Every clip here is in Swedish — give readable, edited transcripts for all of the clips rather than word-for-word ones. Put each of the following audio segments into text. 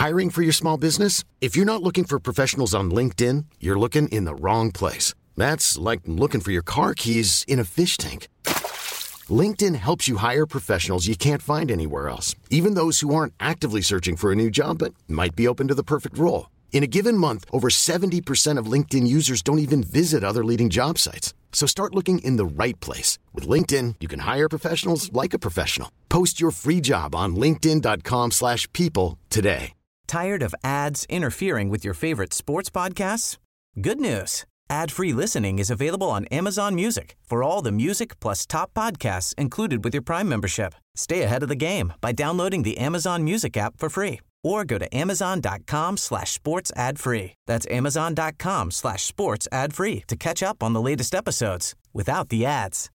Hiring for your small business? If you're not looking for professionals on LinkedIn, you're looking in the wrong place. That's like looking for your car keys in a fish tank. LinkedIn helps you hire professionals you can't find anywhere else, even those who aren't actively searching for a new job but might be open to the perfect role. In a given month, over 70% of LinkedIn users don't even visit other leading job sites. So start looking in the right place. With LinkedIn, you can hire professionals like a professional. Post your free job on linkedin.com/people today. Tired of ads interfering with your favorite sports podcasts? Good news. Ad-free listening is available on Amazon Music for all the music plus top podcasts included with your Prime membership. Stay ahead of the game by downloading the Amazon Music app for free or go to amazon.com/sports ad free. That's amazon.com/sports ad free to catch up on the latest episodes without the ads.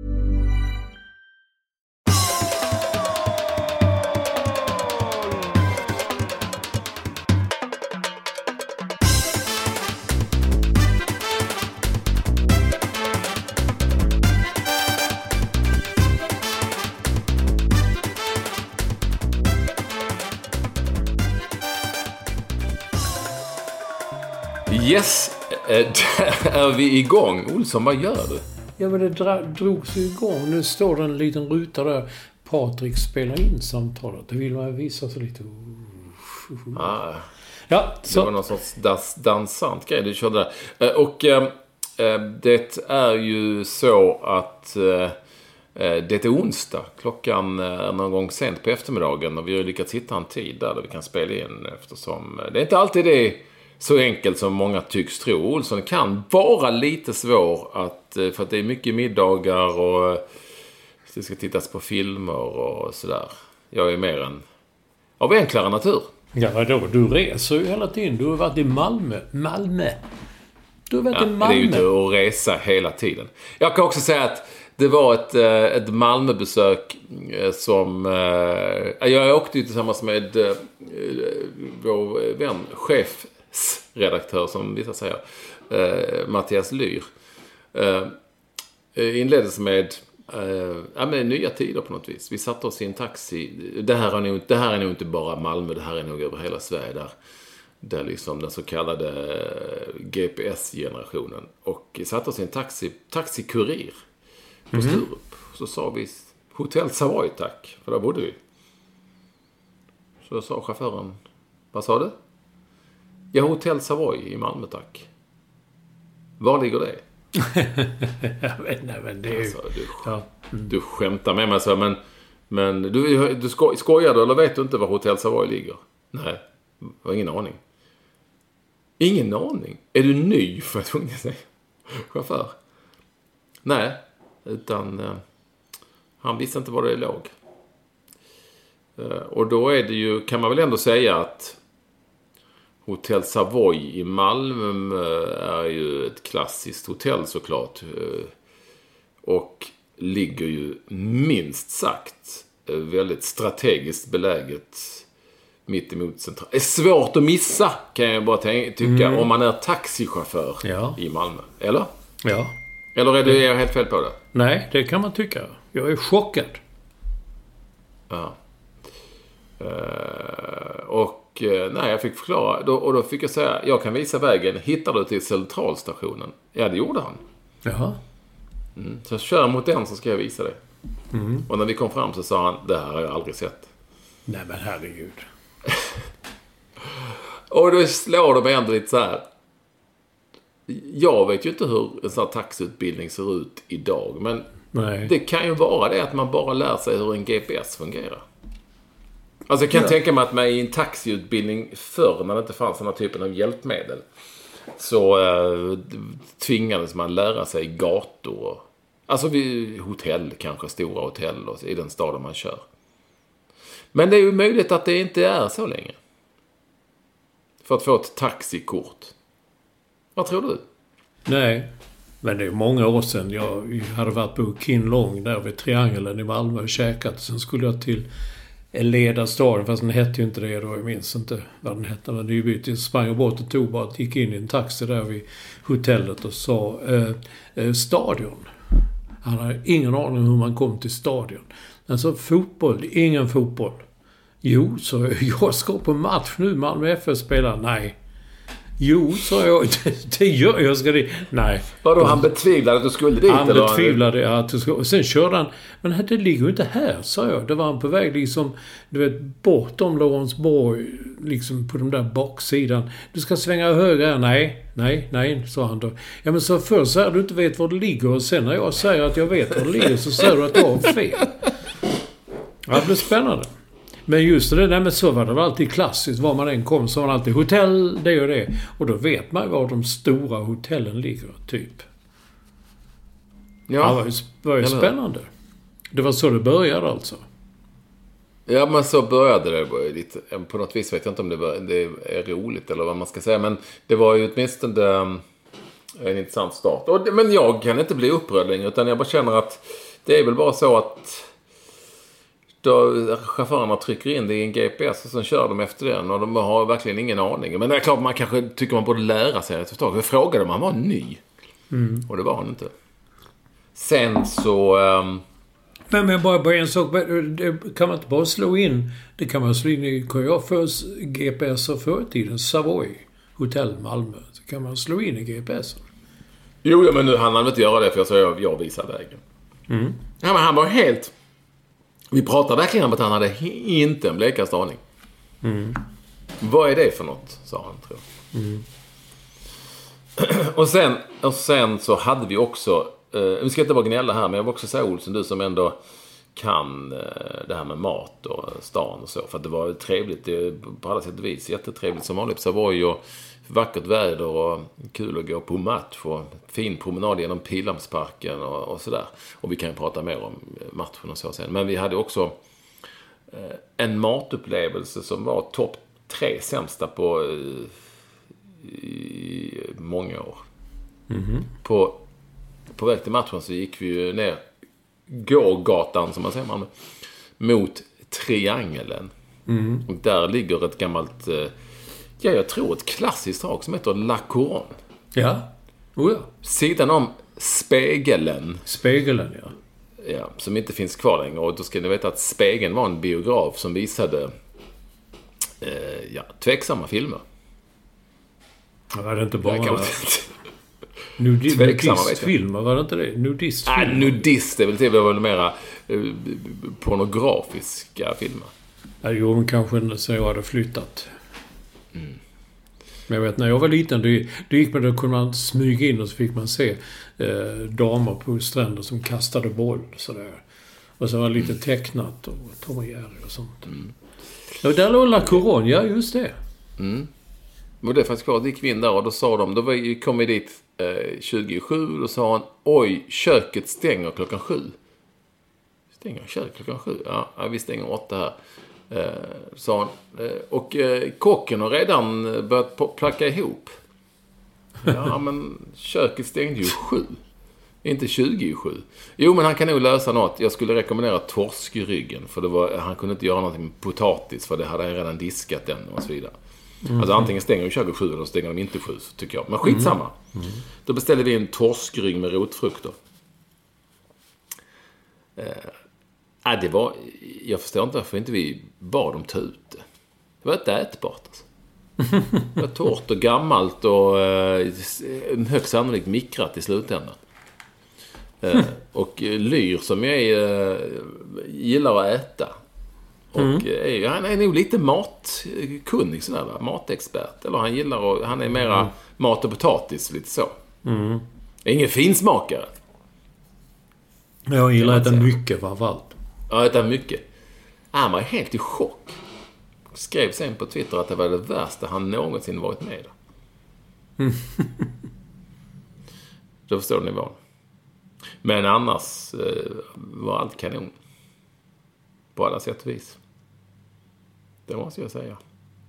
Yes, där är vi igång. Olsson, vad gör du? Ja, men det drogs igång. Nu står det en liten ruta där. Patrik spelar in samtalet. Det vill man visa så lite. Ja, så. Det var någon sorts dansant grej du körde där. Och det är ju så att det är onsdag. Klockan är någon gång sent på eftermiddagen. Och vi har lyckats hitta en tid där vi kan spela in. Eftersom det är inte alltid det så enkelt som många tycks tro. Olsson kan vara lite svår för att det är mycket middagar och det ska tittas på filmer och sådär. Jag är mer av enklare natur. Ja, då du reser ju hela tiden. Du har varit i Malmö. Du har varit i Malmö. Det är ju inte att resa hela tiden. Jag kan också säga att det var ett Malmöbesök som... jag åkte ju tillsammans med vår vän, chefsredaktör som vissa säger, Mattias Lyr. Inleddes med nya tider på något vis. Vi satte oss i en taxi. Det här är nog inte bara Malmö, det här är nog över hela Sverige där liksom den så kallade GPS-generationen. Och satte oss i en taxikurir på Sturup. Så sa vi Hotell Savoy, tack. För där bodde vi. Så sa chauffören, vad sa du? Ja, Hotell Savoy i Malmö, tack. Var ligger det? Jag vet inte, men det är ju... Du skämtar med mig så, men du skojar du, eller vet du inte var Hotell Savoy ligger? Nej, jag har ingen aning. Ingen aning? Är du ny för att unga sig? Chaufför? Nej, utan han visste inte var det låg. Och då är det ju, kan man väl ändå säga att Hotell Savoy i Malmö är ju ett klassiskt hotell såklart. Och ligger ju minst sagt väldigt strategiskt beläget mitt emot central. Det är svårt att missa, kan jag bara tycka, om man är taxichaufför i Malmö. Eller? Ja. Eller är jag helt fel på det? Nej, det kan man tycka. Jag är chockad. Ja. Jag fick förklara. Då fick jag säga, jag kan visa vägen. Hittar du till centralstationen? Ja, det gjorde han. Jaha. Så jag kör mot den så ska jag visa dig. Och när vi kom fram så sa han, det här har jag aldrig sett. Nej, men herregud. Och då slår de ändå lite så här. Jag vet ju inte hur en sån här taxiutbildning ser ut idag. Men det kan ju vara det att man bara lär sig hur en GPS fungerar. Alltså jag kan tänka mig att man i en taxiutbildning förr, när det inte fanns den här typen av hjälpmedel, så tvingades man lära sig gator. Alltså vid hotell, kanske stora hotell och i den staden man kör. Men det är ju möjligt att det inte är så länge. För att få ett taxikort. Vad tror du? Nej, men det är många år sedan. Jag hade varit på Kin Long där vid Triangeln i Malmö och käkat. Sen skulle jag till Ledarstaden, fast den hette ju inte det då. Jag minns inte vad den hette. Men nybytet sprang jag bort och tog bara att gick in i en taxi där vid hotellet och sa stadion. Han hade ingen aning om hur man kom till stadion. Alltså fotboll, ingen fotboll. Jo, så jag ska på match nu. Malmö FF spelar. Nej. Jo, sa jag. Det gör jag. Ska det. Nej. Vadå, han betvivlade att du skulle dit? Han betvivlade att du skulle. Och sen körde han. Men det ligger ju inte här, sa jag. Det var han på väg liksom, du vet, bortom Lorensborg. Liksom på den där baksidan. Du ska svänga höger. Nej, sa han då. Ja, men så först säger du inte vet var det ligger. Och sen när jag säger att jag vet var det ligger så säger du att jag har fel. Ja, det blir spännande. Men just det där med så var det alltid klassiskt. Var man än kom så var det alltid hotell, det och det. Och då vet man var de stora hotellen ligger, typ. Ja, det var ju spännande. Det var så det började alltså. Ja, men så började det lite. På något vis vet jag inte om det är roligt eller vad man ska säga. Men det var ju åtminstone en intressant start. Men jag kan inte bli upprörd längre, utan jag bara känner att det är väl bara så att då chaufförerna trycker in det i en GPS och sen kör de efter den och de har verkligen ingen aning. Men det är klart, man kanske tycker man borde lära sig ett tag. Jag frågade om han var ny. Och det var han inte. Sen så... Men bara en sak. Kan man inte bara slå in... Det kan man slå in i GPS förr i tiden. Savoy Hotel Malmö. Så kan man slå in i GPS. Jo, men nu hann han inte göra det för jag visar vägen. Ja, men han var helt... Vi pratar verkligen om att han hade inte en blekaste aning. Vad är det för något, sa han, tror jag. Och sen så hade vi också... vi ska inte bara gnälla här, men jag vill också säga, Olsson, du som ändå kan det här med mat och stan och så. För att det var trevligt på alla sätt och vis. Jättetrevligt som vanligt på Savoy och vackert väder och kul att gå på match och fin promenad genom Pildammsparken och sådär. Och vi kan ju prata mer om matchen och så sen. Men vi hade också en matupplevelse som var topp 3 sämsta på i många år. På väg till matchen så gick vi ju ner gågatan, som man säger, mot Triangeln. Och där ligger ett gammalt... jag tror ett klassiskt drag som heter La Couronne. Ja. Ja. Sidan om Spegeln. Spegeln, ja. Ja, som inte finns kvar längre. Och då ska ni veta att Spegeln var en biograf som visade tveksamma filmer. Var det inte bara... Nudistfilmer, var det inte det? Nudistfilmer? Nej, nudist är väl mera pornografiska filmer. Ja, jo, kanske så jag hade flyttat. Men jag vet, när jag var liten, då gick man, då kunde man smyga in och så fick man se damer på stränder som kastade boll sådär. Och så var det lite tecknat och Tom och Jerry och sånt. Och där låg La Couronne, ja, just det. Och det är faktiskt kvar, det gick vi in där och då sa de, då kom vi dit 27, då sa han, oj, köket stänger klockan 7. Stänger köket klockan 7? Ja, vi stänger 8 här. Sa han. Och kocken har redan börjat placka ihop. Ja, men köket stängde ju 7. Inte 27. Jo, men han kan nog lösa något. Jag skulle rekommendera torskryggen. För han kunde inte göra någonting med potatis. För det hade han redan diskat den och så vidare. Alltså antingen stänger de köket 7 eller stänger de inte 7, tycker jag. Men skitsamma. Då beställde vi en torskrygg med rotfrukter. Det var... Jag förstår inte varför inte vi bad dem ta ut det. Det var inte ätbart alltså. Det var torrt och gammalt och högst sannolikt mikrat i slutändan. Och Lyr som jag gillar att äta. Och han är nog lite matkunnig sådär, va? Matexpert. Eller han gillar och han är mera mat och potatis, lite så. Ingen finsmakare. Jag gillar att äta mycket framförallt. Ja, äta mycket. Han var helt i chock. Skrev sen på Twitter att det var det värsta han någonsin varit med om. Då förstår ni vad. Men annars var allt kanon. På alla sätt och vis. Det måste jag säga.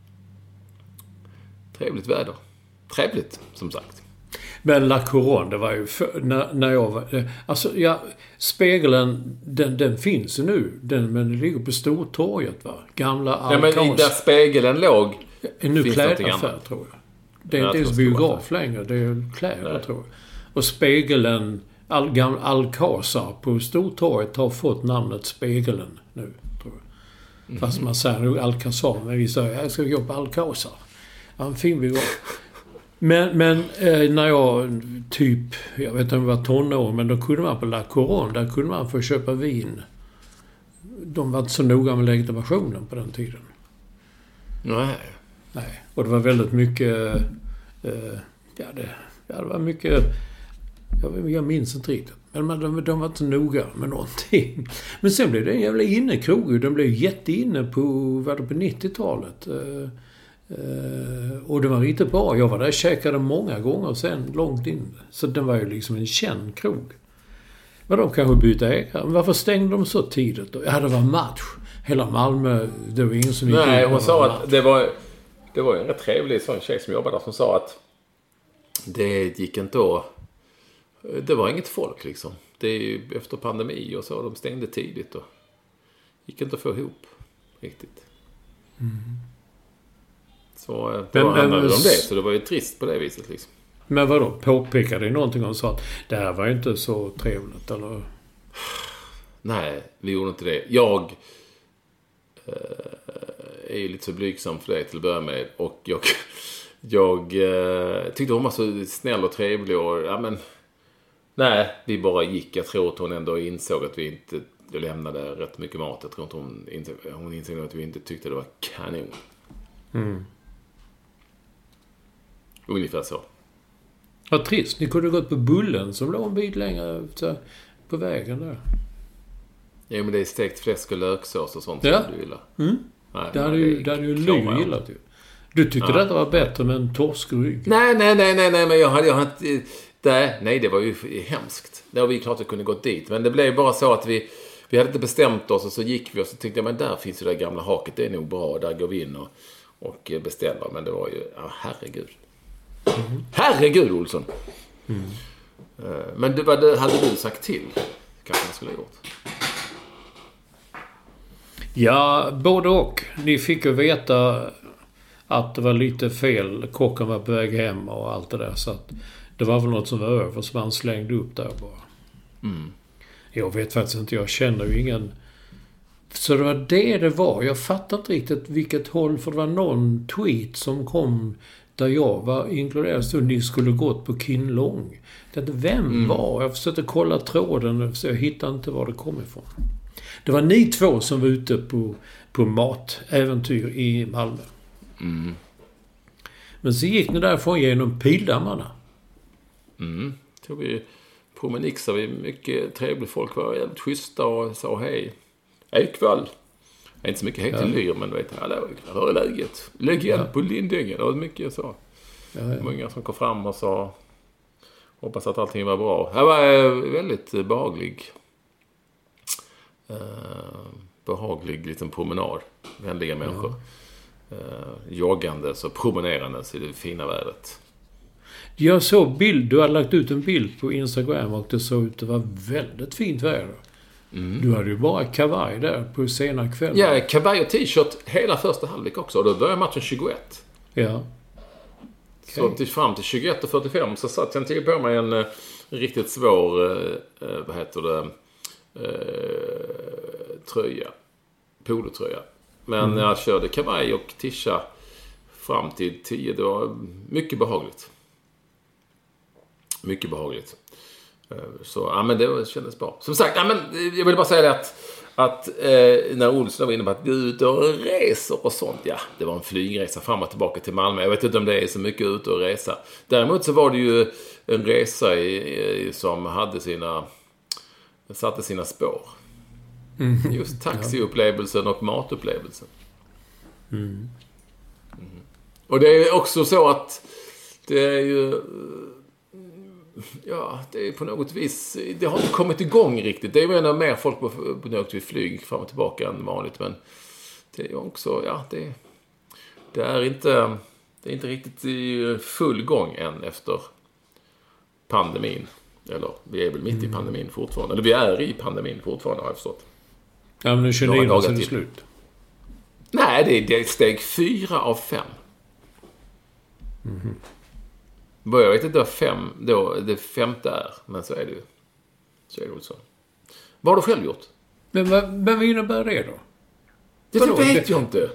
Trevligt väder. Trevligt, som sagt. Men La Couronne, det var ju när jag var... Alltså, Spegeln, den finns ju nu. Men den ligger på Stortorget, va? Gamla Alcaz. Ja, men där Spegeln låg... Nu klädaffär, tror jag. Det är inte ens biograf längre. Det är kläder, tror jag. Och Spegeln... Alcazar på Stortorget har fått namnet Spegeln nu, tror jag. Fast man säger nog Alcazar, men vi säger jag ska gå på Alcazar. Ja, en fin vi går. Men när jag jag vet inte om det var tonår, men då kunde man på La Couronne, där kunde man få köpa vin. De var inte så noga med legitimationen på den tiden. Nej. Och det var väldigt mycket... det var mycket... Jag minns inte riktigt. Men de var inte noga med någonting. Men sen blev det en jävla innekrog. De blev jätteinne på 90-talet. Och det var riktigt bra. Jag var där och käkade många gånger sen, långt in. Så den var ju liksom en känd krog. Men de kanske bytte ägare. Men varför stängde de så tidigt då? Ja, det var match. Hela Malmö, det var ingen som gick. Nej, hon sa att det var en rätt trevlig sån tjej som jobbade där som sa att det gick inte att... Det var inget folk liksom. Det är ju efter pandemi och så. De stängde tidigt och gick inte att få ihop riktigt. Så det handlade om det. Så det var ju trist på det viset liksom. Men vadå? Påpekade det någonting om så att det här var inte så trevligt eller? Nej, vi gjorde inte det. Jag är ju lite så blygsam för det till att börja med. Och jag tyckte hon var så snäll och trevlig och nej, vi bara gick. Jag tror att hon ändå insåg att vi inte lämnade rätt mycket mat. Jag tror inte hon insåg att vi inte tyckte det var kanon. Ungefär så. Vad trist. Ni kunde gått på Bullen som låg en bit längre på vägen där. Ja, men det är stekt fläsk och löksås och sånt som du gillar. Nej, det hade ju Ly gillat ju. Du tyckte detta var bättre med en torskrygg. Nej, men jag hade inte... Nej, det var ju hemskt. Det var vi klart att kunde gått dit. Men det blev bara så att vi hade inte bestämt oss och så gick vi och så tänkte jag, men där finns ju det gamla haket. Det är nog bra. Där går vi in och beställer. Men det var ju, herregud. Herregud, Olsson. Men det hade du sagt till. Kanske man skulle ha gjort. Ja, både och. Ni fick ju veta att det var lite fel. Kocken var på väg hem och allt det där. Så att det var väl något som var över så man slängde upp där bara. Jag vet faktiskt inte. Jag känner ju ingen... Så det var det var. Jag fattar inte riktigt vilket håll. För det var någon tweet som kom där jag var inkluderad. Så ni skulle gått på Kin Long. Vem var? Jag försökte kolla tråden. Så jag hittade inte var det kom ifrån. Det var ni två som var ute på matäventyr i Malmö. Men så gick ni därifrån genom Pildammarna. Tog vi promenixade vi mycket trevligt. Folk var jävligt schyssta och sa hej. Hej kväll. Jag är inte så mycket hej till Lyr, men vet hur är läget? Lägg igen på Lindängen. Det var mycket jag sa. Många som kom fram och sa hoppas att allting var bra. Det var väldigt behaglig liten promenad. Vänliga människor. Joggandes och promenerandes i det fina vädret. Jag såg du hade lagt ut en bild på Instagram och det såg ut att det var väldigt fint väder. Du hade ju bara kavaj där på sena kvällen. Ja, kavaj och t-shirt hela första halvlek också. Och då började matchen 21. Ja. Så fram till 21:45 så satt jag inte på mig en riktigt svår tröja. Polotröja. Men jag körde kavaj och tisha fram till 10. Det var mycket behagligt. Mycket behagligt. Så, men det kändes bra. Som sagt, men jag vill bara säga det att när Olsson var inne på att gå ut och reser och sånt, det var en flygresa fram och tillbaka till Malmö. Jag vet inte om det är så mycket ut och resa. Däremot så var det ju en resa som satte sina spår. Just taxiupplevelsen och matupplevelsen. Och det är också så att det är ju... det är på något vis... Det har inte kommit igång riktigt. Det är ju mer folk på något vid flyg fram och tillbaka än vanligt. Men det är också... Det är inte riktigt i full gång än efter pandemin. Eller vi är väl mitt i pandemin fortfarande. Eller vi är i pandemin fortfarande, har jag förstått. Ja, men nu 29 år sedan är slut. Nej, det är steg 4 av 5. Jag vet inte vad 5 då det femte är, men så är det ju. Så är det så. Vad har du själv gjort? Men vad innebär det då? Det vet jag inte.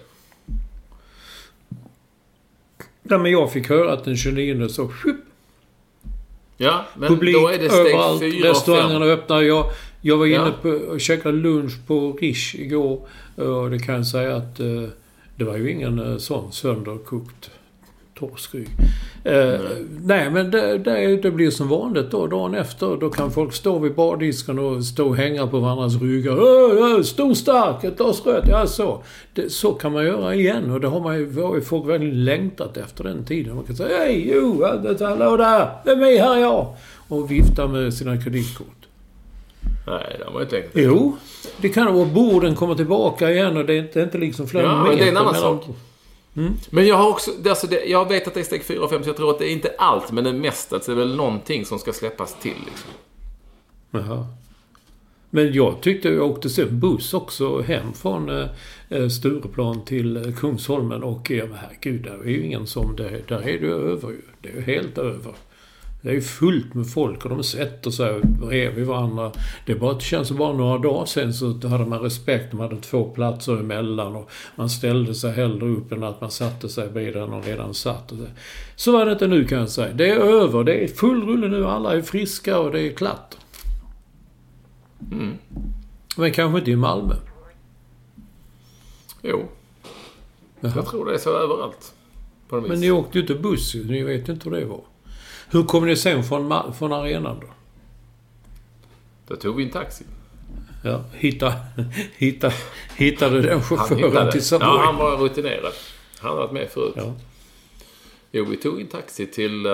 Nej, men jag fick höra att den 29 så... Ja, men publik då är det steg överallt, 4 restaurangerna öppnar. Jag var inne på och käkade lunch på Rish igår. Och det kan jag säga att det var ju ingen sån sönderkokt torskrygg. Nej, men det blir som vanligt då. Dagen efter, då kan folk stå vid bardisken och stå och hänga på varandras ryggar. Stor stark, ett glas rött. Ja, så. Så kan man göra igen. Och det har ju folk väldigt längtat efter den tiden. Man kan säga, hej, hallå där, det är mig här, ja. Och vifta med sina kreditkort. Nej, det har man inte tänkt. Jo, det kan vara borden kommer tillbaka igen och det är inte liksom flera meter. Ja, det är en annan sak. Men jag har också, jag vet att det är steg 4 och 5, så jag tror att det är inte allt, men det mesta, så är väl någonting som ska släppas till liksom. Jaha. Men jag tyckte jag åkte sen buss också hem från Stureplan till Kungsholmen och herregud, där är ju ingen som där är det över ju. Det är ju helt över. Det är ju fullt med folk och de sätter sig bredvid varandra. Det känns bara några dagar sen så hade man respekt. Man hade 2 platser emellan och man ställde sig hellre upp än att man satte sig bredvid den och redan satt. Så var det inte nu, kan jag säga. Det är över. Det är full rulle nu. Alla är friska och det är klart. Men kanske inte i Malmö. Jo. Jaha. Jag tror det är så överallt. Men ni åkte ju inte buss. Ni vet inte hur det var. Hur kom ni sen från arenan då? Då tog vi en taxi. Ja, hittade den chauffören till Savoy. Ja, han var rutinerad. Han hade varit med förut. Ja. Jo, vi tog en taxi till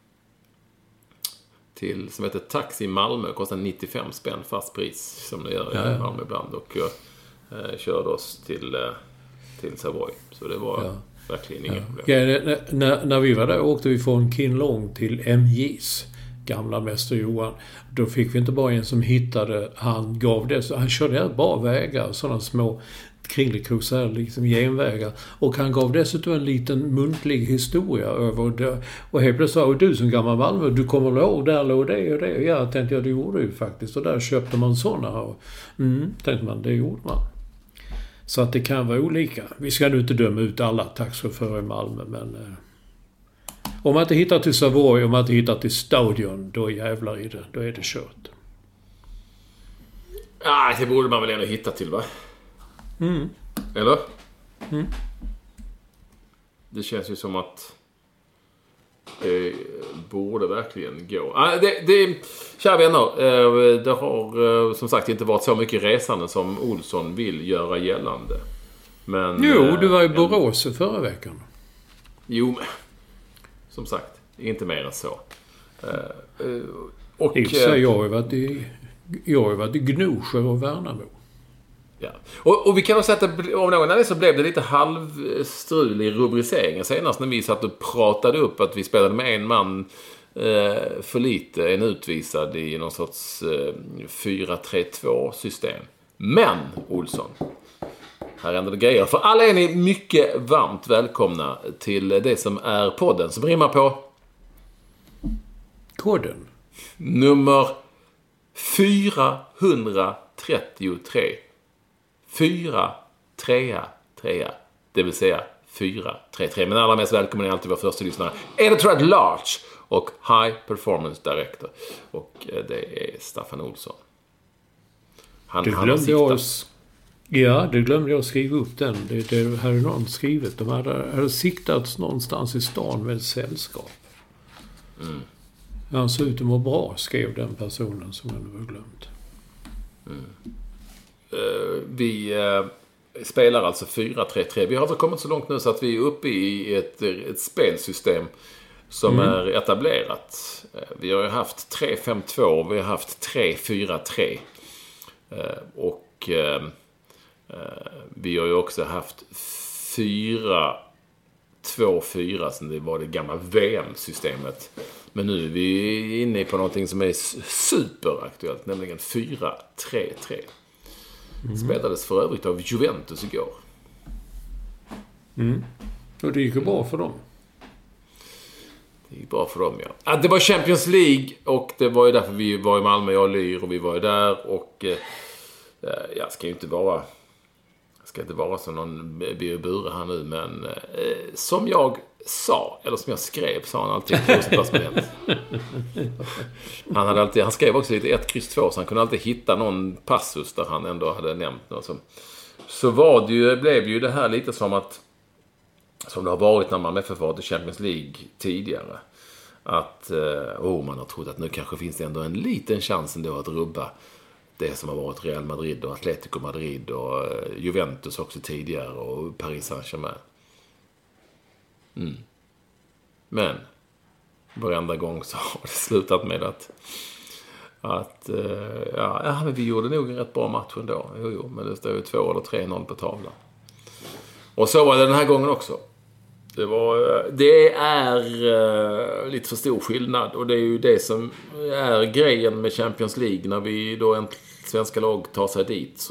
som heter Taxi Malmö. Kostar 95 spänn fast pris som det gör i Malmö ibland. Och körde oss till Savoy. Så det var verkligen inga problem. När vi var där åkte vi från Kinlong till MJs gamla mäster Johan. Då fick vi inte bara en som hittade, han gav det, så han körde här bara vägar, sådana små kringelkrosar, liksom genvägar. Och han gav dessutom en liten muntlig historia över det. Och helt plötsligt sa, du som gammal Malmö, du kommer ihåg, där låg det och det. Och jag tänkte, det gjorde ju faktiskt. Och där köpte man sådana. Och, tänkte man, det gjorde man. Så att det kan vara olika. Vi ska nu inte döma ut alla taxichaufförer i Malmö, men om man inte hittar till Savoy, om man inte hittar till Stadion, då jävlar i det. Då är det kört. Det borde man väl ändå hitta till, va? Eller? Det känns ju som att det borde verkligen gå. Kära vänner, det har som sagt inte varit så mycket resande som Olsson vill göra gällande. Men, du var i Borås förra veckan. Jo, men som sagt, inte mer än så. Jag har varit i Gnosjö och Värnamo. Ja. Och vi kan också säga att om någon annan så blev det lite halvstrul i rubriceringen senast när vi satt och pratade upp att vi spelade med en man för lite, en utvisad i någon sorts 4-3-2 system. Men, Olsson, här händer det grejer. För alla är ni mycket varmt välkomna till det som är podden som rimmar på koden nummer 433. 4-3-3. Det vill säga 4-3-3. Men allra mest välkommen är alltid vår första lyssnare, Editor at Large och High Performance Director. Och det är Staffan Olsson. Han har siktat. Det glömde jag skriva upp den. Det hade någon skrivit. De hade siktat någonstans i stan med ett sällskap. Han såg ut att må bra, skrev den personen som jag nu har glömt. Vi spelar alltså 4-3-3. Vi har alltså kommit så långt nu så att vi är uppe i ett spelsystem som är etablerat. Vi har ju haft 3-5-2, vi har haft 3-4-3. Och vi har ju också haft 4-2-4 som det var det gamla VM-systemet. Men nu är vi inne på någonting som är superaktuellt, nämligen 4-3-3. Spelades för övrigt av Juventus igår. Och det gick ju bra för dem. Det gick bra för dem, ja. Det var Champions League och det var ju därför vi var i Malmö, jag och Lyr, och vi var ju där och jag ska ju inte ska inte vara som någon biobure här nu, men som jag sa, eller som jag skrev, sa han alltid han skrev också lite 1-2, så han kunde alltid hitta någon passus där han ändå hade nämnt något. Så var det ju, blev ju det här lite som att, som det har varit när man FF var till Champions League tidigare, att man har trott att nu kanske finns det ändå en liten chans ändå att rubba det som har varit Real Madrid och Atletico Madrid och Juventus också tidigare och Paris Saint-Germain. Men varenda gång så har det slutat med att men vi gjorde nog en rätt bra match ändå. Jo, men det står ju 2 eller 3-0 på tavlan. Och så var det den här gången också. Det är lite för stor skillnad, och det är ju det som är grejen med Champions League. När vi då en svenska lag tar sig dit,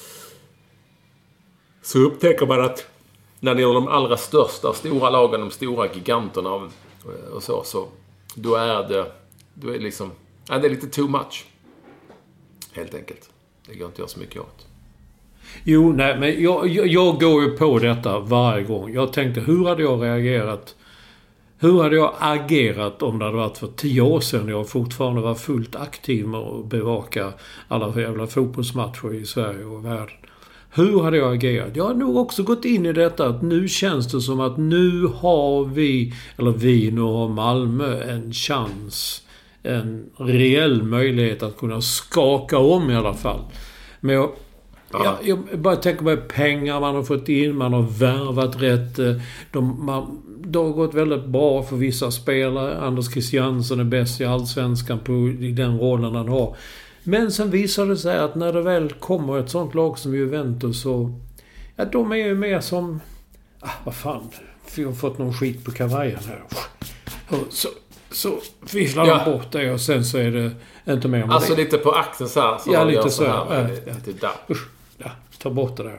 så upptäcker man att när det gäller de allra största stora lagen, de stora giganterna och så då är det liksom, det är lite too much helt enkelt. Det går inte jag så mycket åt. Jo, nej, men jag går ju på detta varje gång. Jag tänkte, hur hade jag reagerat? Hur hade jag agerat om det hade varit för 10 år sedan jag fortfarande var fullt aktiv med att bevaka alla jävla fotbollsmatcher i Sverige och världen? Hur hade jag agerat? Jag har nog också gått in i detta att nu känns det som att nu har nu har Malmö en chans, en reell möjlighet att kunna skaka om i alla fall. Men jag bara tänker på pengar man har fått in, man har värvat rätt. Det har gått väldigt bra för vissa spelare. Anders Christiansen är bäst i allsvenskan i den rollen han har. Men sen visar det sig att när det väl kommer ett sånt lag som Juventus, så de är ju mer som vad fan, vi har fått någon skit på kavajen här. Så fifflar de bort det, och sen så är det inte mer med alltså det. Lite på axeln så här. Ja, lite så här. Ta bort det där.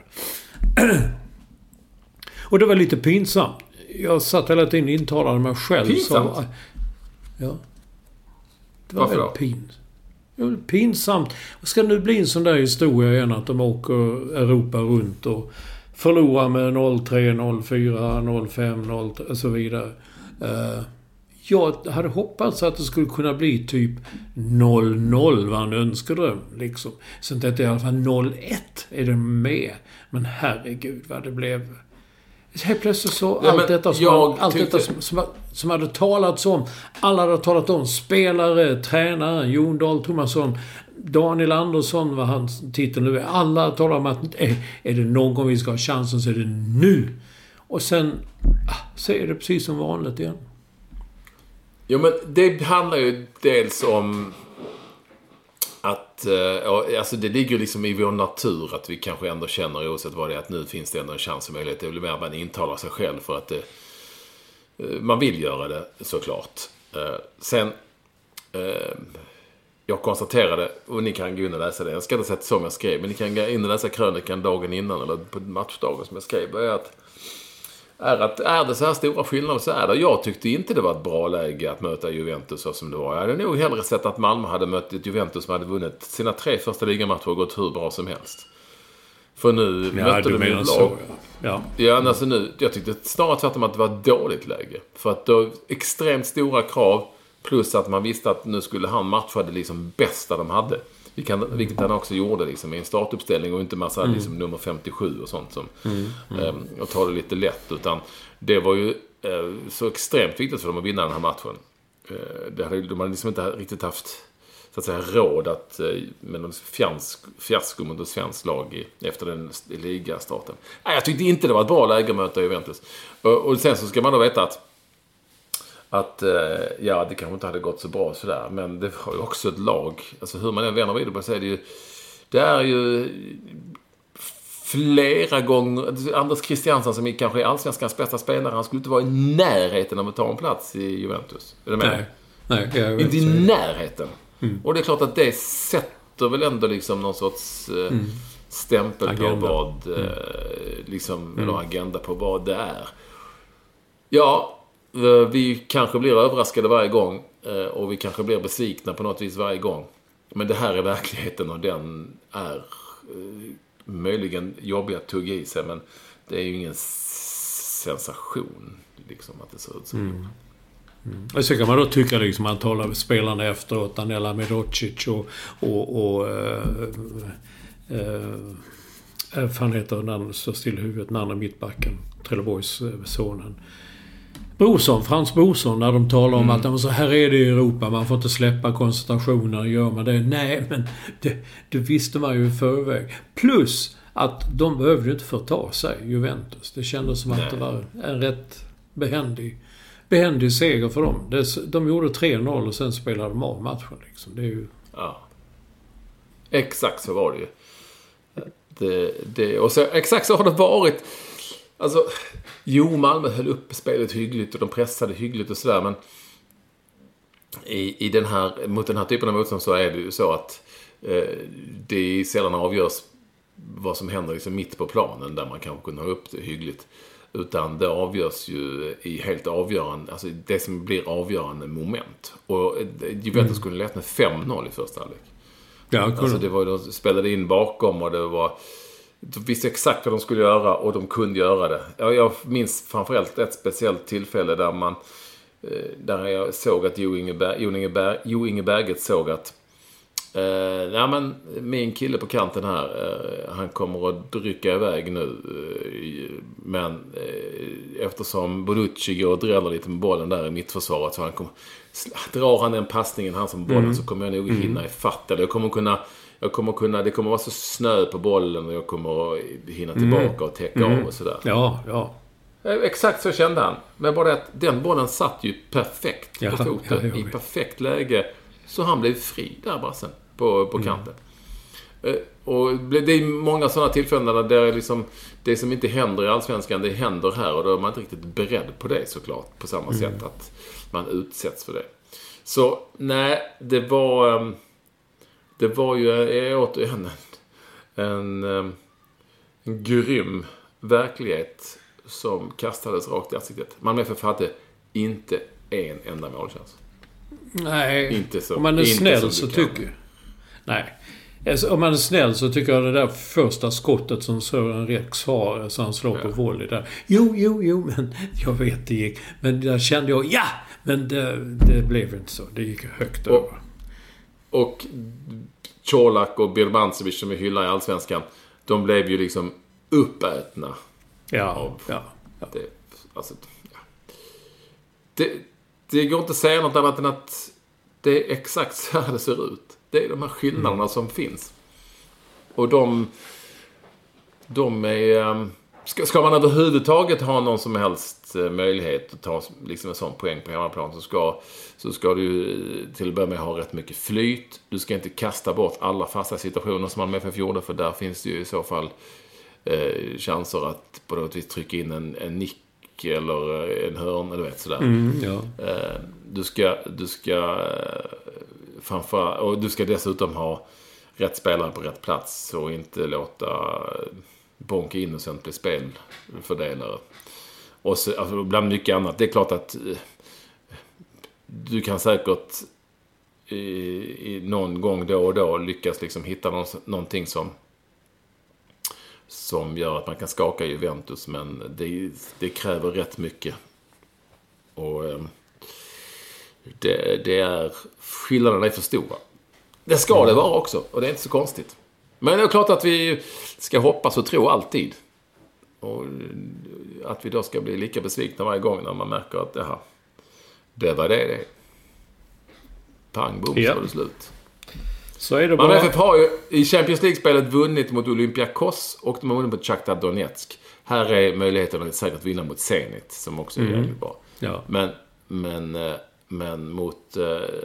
Och det var lite pinsamt. Jag satt hela tiden intalade mig själv. Pinsamt? Ja. Det var väldigt pinsamt. Ska nu bli en sån där historia igen att de åker Europa runt och förlorar med 0-3, 0-4, 0-5, 0 och så vidare. Jag hade hoppats att det skulle kunna bli typ 0-0, var en önskedröm liksom. Så det är i alla fall 0-1 är det med. Men herregud vad det blev. Helt plötsligt så allt detta som hade talats om. Alla hade talat om spelare, tränare, Jon Dahl Tomasson, Daniel Andersson, vad hans titel nu är. Alla talar om att är det någon gång vi ska ha chansen, så är det nu. Och sen så är det precis som vanligt igen. Jo, men det handlar ju dels om att alltså det ligger liksom i vår natur att vi kanske ändå känner, oavsett vad det är, att nu finns det ändå en chans och möjlighet. Det blir mer att man intalar sig själv för att man vill göra det, såklart. Sen jag konstaterade, och ni kan gå in och läsa det, jag ska inte säga som jag skrev, men ni kan gå in och läsa krönikan dagen innan eller på matchdagen som jag skrev, är det så här stora skillnader, så är det. Jag tyckte inte det var ett bra läge att möta Juventus så som det var. Jag hade nog hellre sett att Malmö hade mött ett Juventus som hade vunnit sina 3 första ligamatcher och gått hur bra som helst. För nu mötte de ett lag. Så, alltså nu, jag tyckte snarare tvärtom att det var ett dåligt läge. För att det var extremt stora krav, plus att man visste att nu skulle han matcha det liksom bästa de hade. Vilket han också gjorde liksom, i en startuppställning och inte massa liksom, nummer 57 och sånt som och ta det lite lätt, utan det var ju så extremt viktigt för dem att vinna den här matchen. De hade liksom inte riktigt haft, så att säga, råd att med någon fiasko mot ett svenskt lag efter den ligastarten. Jag tyckte inte det var ett bra läge att möta Juventus. Och sen så ska man då veta att det kanske inte hade gått så bra sådär, men det var ju också ett lag, alltså hur man än vänder vid det, så är det är ju flera gånger Anders Christiansen, som kanske är allsvenskans bästa spelare, han skulle inte vara i närheten av att ta en plats i Juventus. Är det med? Nej, inte i närheten. Och det är klart att det sätter väl ändå liksom någon sorts stämpel agenda på vad liksom, eller agenda på vad det är. Ja, vi kanske blir överraskade varje gång och vi kanske blir besvikna på något vis varje gång. Men det här är verkligheten, och den är möjligen jobbiga att tugga i sig, men det är ju ingen sensation liksom att det ser ut så. Och så kan man då tycka liksom, man talar med spelarna efteråt, Danela Medocic och fan heter den står still i huvudet, den andra mittbacken, Trelleborgs sonen. Frans Brorsson, när de talar om att så här är det i Europa, man får inte släppa koncentrationer, gör man det? Nej, men det visste man ju i förväg. Plus att de behövde inte förta sig, Juventus. Det kändes som att det var en rätt behändig seger för dem. De gjorde 3-0 och sen spelade de av matchen. Liksom. Det är ju... Ja. Exakt så var det ju. Och så, exakt så har det varit. Alltså, Malmö höll upp spelet hyggligt och de pressade hyggligt och sådär, men mot den här typen av motstånd så är det ju så att det sällan avgörs vad som händer liksom mitt på planen där man kanske kunde ha upp det hyggligt, utan det avgörs ju i helt avgörande, alltså det som blir avgörande moment. Och Juventus kunde leda med 5-0 i första halvlek. Ja, alltså det var, de spelade in bakom och de visste exakt vad de skulle göra och de kunde göra det. Jag minns framförallt ett speciellt tillfälle där jag såg att Jo Inge Berget såg att men min kille på kanten här, han kommer att rycka iväg nu, men eftersom Bonucci går och dräller lite med bollen där i mittförsvaret, så drar han den passningen han som bollen, så kommer jag nog hinna i fatt, eller det kommer vara så snö på bollen och jag kommer att hinna tillbaka och täcka av och sådär. Ja. Exakt så kände han. Men bara att den bollen satt ju perfekt på foten, i perfekt läge, så han blev fri där bara sen på kanten. Och det är många sådana tillfällen där liksom, det som inte händer i Allsvenskan, det händer här, och då är man inte riktigt beredd på det, såklart, på samma sätt att man utsätts för det. Så nej, det var ju återigen en grym verklighet som kastades rakt i ansiktet. Man FF hade inte en enda målchans. Nej, inte så, om man är snäll så tycker... Nej. Alltså, om man är snäll så tycker jag det där första skottet som Sören Rex har, så han slår på volley där. Jo, men jag vet det gick. Men där kände jag, men det blev inte så. Det gick högt över. Och Colak och Birmancevic som är hyllade i Allsvenskan, de blev ju liksom uppätna. Ja. Det går inte att säga något annat än att det är exakt så här det ser ut. Det är de här skillnaderna som finns. Och de är... Ska man överhuvudtaget ha någon som helst möjlighet att ta liksom en sån poäng på hemmaplan, så ska du till att börja med ha rätt mycket flyt. Du ska inte kasta bort alla fasta situationer som man med FF gjorde, för där finns det ju i så fall chanser att på något vis trycka in en nick eller en hörn, eller vet sådär. Du ska framför, och du ska dessutom ha rätt spelare på rätt plats och inte låta Bonke Innocent bli spelfördelare. Och så, alltså, bland mycket annat. Det är klart att du kan säkert i någon gång då och då lyckas liksom hitta någonting som gör att man kan skaka Juventus, men det kräver rätt mycket. Och det är skillnaderna är för stora. Det ska det vara också, och det är inte så konstigt. Men det är klart att vi ska hoppas och tro alltid. Och att vi då ska bli lika besvikna varje gång när man märker att det var det. Pang, boom, så var det slut. Så är det bara. Man har ju i Champions League-spelet vunnit mot Olympiakos och de har vunnit mot Shakhtar Donetsk. Här är möjligheten att säkert vinna mot Zenit, som också är jävligt bra. Ja. Men mot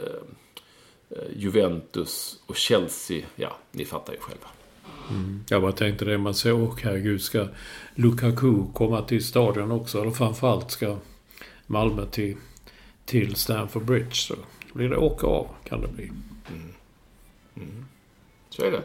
Juventus och Chelsea, ni fattar ju själva. Jag bara tänkte det, man ser, herregud, ska Lukaku komma till stadion också, eller framförallt ska Malmö till Stamford Bridge, så blir det åka av, kan det bli. Så är det.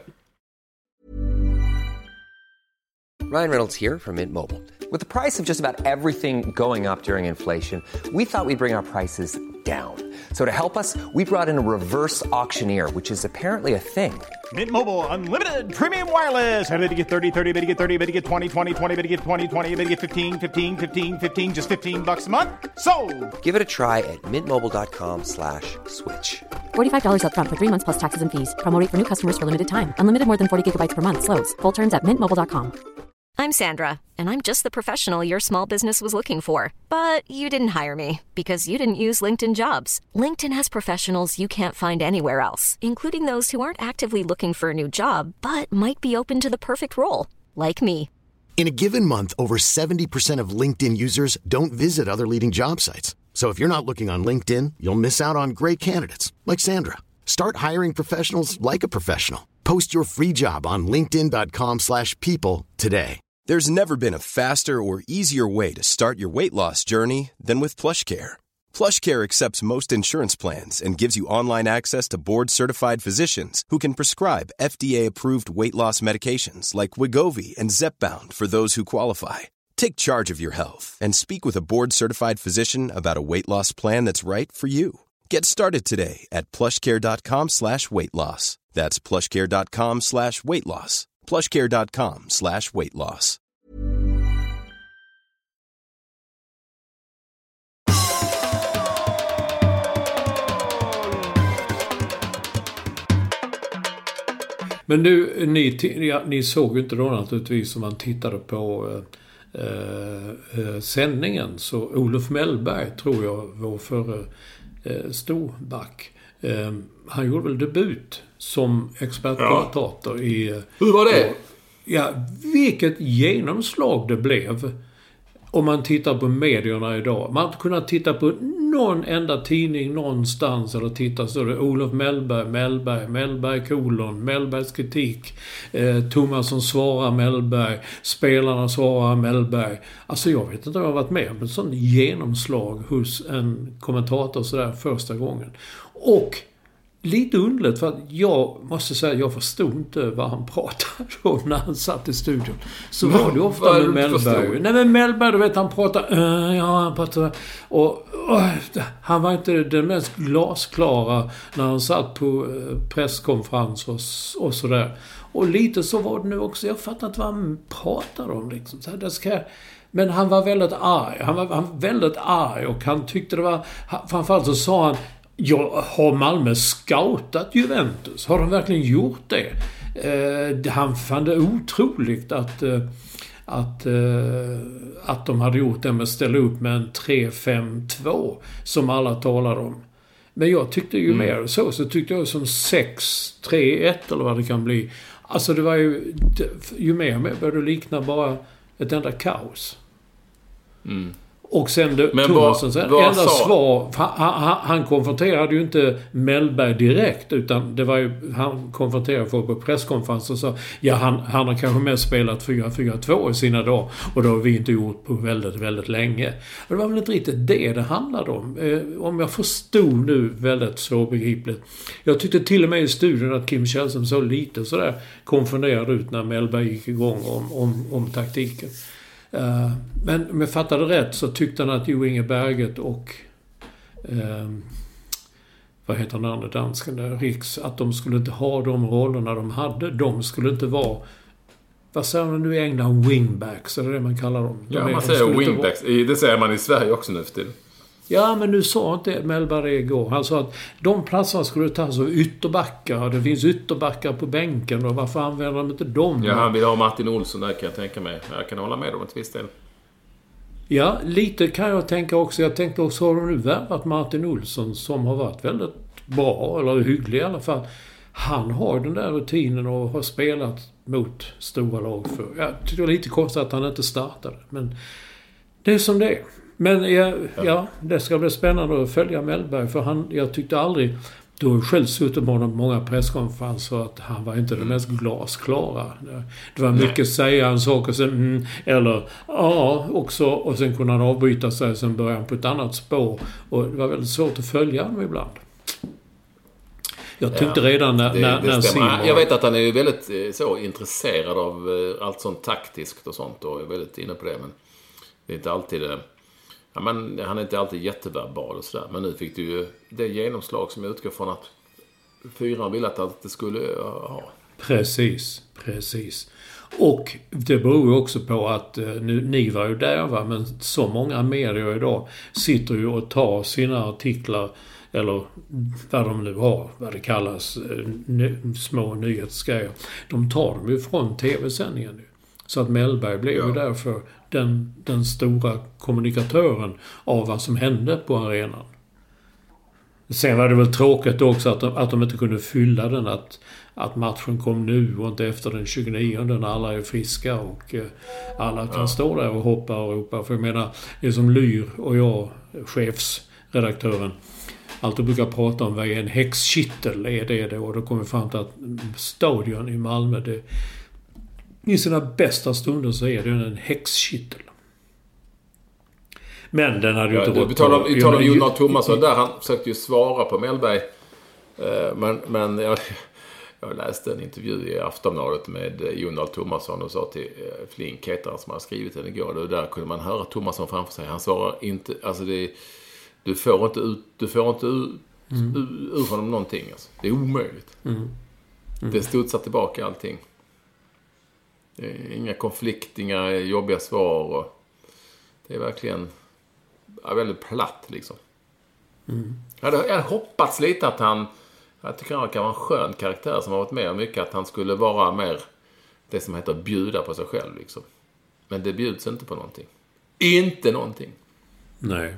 Ryan Reynolds here from Mint Mobile. With the price of just about everything going up during inflation, we thought we'd bring our prices down. So to help us, we brought in a reverse auctioneer, which is apparently a thing. Mint Mobile Unlimited Premium Wireless. How to get 30, 30, bit to get 30, bit to get 20, 20, 20, bit to get 20, 20, bit to get 15, 15, 15, 15, just $15 a month? Sold! Give it a try at mintmobile.com/switch. $45 up front for 3 months plus taxes and fees. Promo rate for new customers for limited time. Unlimited more than 40 gigabytes per month. Slows full terms at mintmobile.com. I'm Sandra, and I'm just the professional your small business was looking for. But you didn't hire me because you didn't use LinkedIn Jobs. LinkedIn has professionals you can't find anywhere else, including those who aren't actively looking for a new job, but might be open to the perfect role, like me. In a given month, over 70% of LinkedIn users don't visit other leading job sites. So if you're not looking on LinkedIn, you'll miss out on great candidates like Sandra. Start hiring professionals like a professional. Post your free job on linkedin.com/people today. There's never been a faster or easier way to start your weight loss journey than with PlushCare. PlushCare accepts most insurance plans and gives you online access to board-certified physicians who can prescribe FDA-approved weight loss medications like Wegovy and Zepbound for those who qualify. Take charge of your health and speak with a board-certified physician about a weight loss plan that's right for you. Get started today at plushcare.com/weightloss. That's plushcare.com/weightloss. plushcare.com/weightloss. Men nu, ni såg ju inte då naturligtvis om man tittade på sändningen. Så Olof Mellberg, tror jag, var förre storback. Han gjorde väl debut som expertkommentator i... Hur var det? Ja, vilket genomslag det blev. Om man tittar på medierna idag. Man har inte kunnat titta på någon enda tidning någonstans eller titta så det Olof Mellberg, Mellbergs kritik. Thomasson svarar Mellberg, spelarna svarar Mellberg. Alltså jag vet inte om jag har varit med om ett sånt genomslag hos en kommentator sådär första gången. Och lite underligt, för att jag måste säga jag förstod inte vad han pratade om när han satt i studion. Så var det ofta med Mellberg. Nej, men Mellberg, du vet, han pratade och han var inte den mest glasklara när han satt på presskonferens och sådär. Och lite så var det nu också. Jag fattar inte vad han pratade om liksom. Så här, men han var väldigt arg. Han var väldigt arg och han tyckte det var... Framförallt så sa han: har Malmö scoutat Juventus? Har de verkligen gjort det? Han fann det otroligt att de hade gjort det med att ställa upp med en 3-5-2 som alla talade om. Men jag tyckte ju mer så tyckte jag som 6-3-1 eller vad det kan bli. Alltså det var ju mer och mer började likna bara ett enda kaos. Och sen Thomasson, enda svar, han konfronterade ju inte Mellberg direkt, utan det var ju, han konfronterade folk på presskonferens och sa, ja, han har kanske mest spelat 4-4-2 i sina dagar och det har vi inte gjort på väldigt, väldigt länge. Och det var väl inte riktigt det handlade om. Om jag förstod nu väldigt svårbegripligt. Jag tyckte till och med i studion att Kim Källström så lite sådär konfunderad ut när Mellberg gick igång om taktiken. Men om jag fattade rätt så tyckte han att Jo Inge Berget och vad heter den andra dansken där, Riks, att de skulle inte ha de rollerna de hade. De skulle inte vara, vad säger man nu i England, wingbacks, eller det man kallar dem. Man säger wingbacks, det säger man i Sverige också nu för tiden. Ja, men nu sa inte Mellberg igår. Han sa att de platserna skulle tas av ytterbackar. Det finns ytterbackar på bänken. Och varför använder de inte dem? Ja, han vill ha Martin Olsson där, kan jag tänka mig. Jag kan hålla med om ett visst del. Ja, lite kan jag tänka också. Jag tänkte också, har de nu värvat Martin Olsson som har varit väldigt bra, eller hygglig i alla fall. Han har den där rutinen och har spelat mot stora lag för. Jag tycker det är lite konstigt att han inte startade. Men det är som det är. Men ja, det ska bli spännande att följa Mellberg, för jag tyckte aldrig, du har själv suttit med honom många presskonferenser, att han var inte det mest glasklara. Det var mycket säga en sak och sen eller ja också, och sen kunde han avbryta sig och sen börja på ett annat spår, och det var väldigt svårt att följa honom ibland. Jag tyckte redan när Simon... Jag vet att han är väldigt så intresserad av allt sånt taktiskt och sånt, och är väldigt inne på det, men det är inte alltid det. Ja, men han är inte alltid jätteverbal och sådär. Men nu fick du ju det genomslag som jag utgår från att 4 ville att det skulle ha. Precis. Och det beror ju också på att ni var ju där, va? Men så många medier idag sitter ju och tar sina artiklar, eller vad de nu har, vad det kallas, små nyhetsgrejer. De tar dem ju från tv-sändningen nu. Så att Mellberg blev ju därför den stora kommunikatören av vad som hände på arenan. Sen var det väl tråkigt också att de inte kunde fylla den, att matchen kom nu och inte efter den 29 när alla är friska och alla kan stå där och hoppa och ropa. För jag menar, det är som Lyr och jag, chefsredaktören, alltid brukar prata om vad är en häxkittel är det då. Och då kommer vi fram till att stadion i Malmö, i sina bästa stunder så är det en häxkittel. Men den hade ju inte rått. Vi talar om Jonas Thomasson där. Han försökte ju svara på Mellberg. Men jag läste en intervju i Aftonbladet med Jonas Thomasson och sa till Flink, som har skrivit den igår. Och där kunde man höra Thomasson framför sig. Han svarar inte... Alltså du får inte ut ur honom någonting. Alltså. Det är omöjligt. Det studsar tillbaka allting. Inga konflikt, inga jobbiga svar. Och det är verkligen väldigt platt liksom. Jag hade hoppats lite att jag tycker han kan vara en skön karaktär som har varit med om mycket, att han skulle vara mer det som heter bjuda på sig själv liksom. Men det bjuds inte på någonting. Inte någonting. Nej.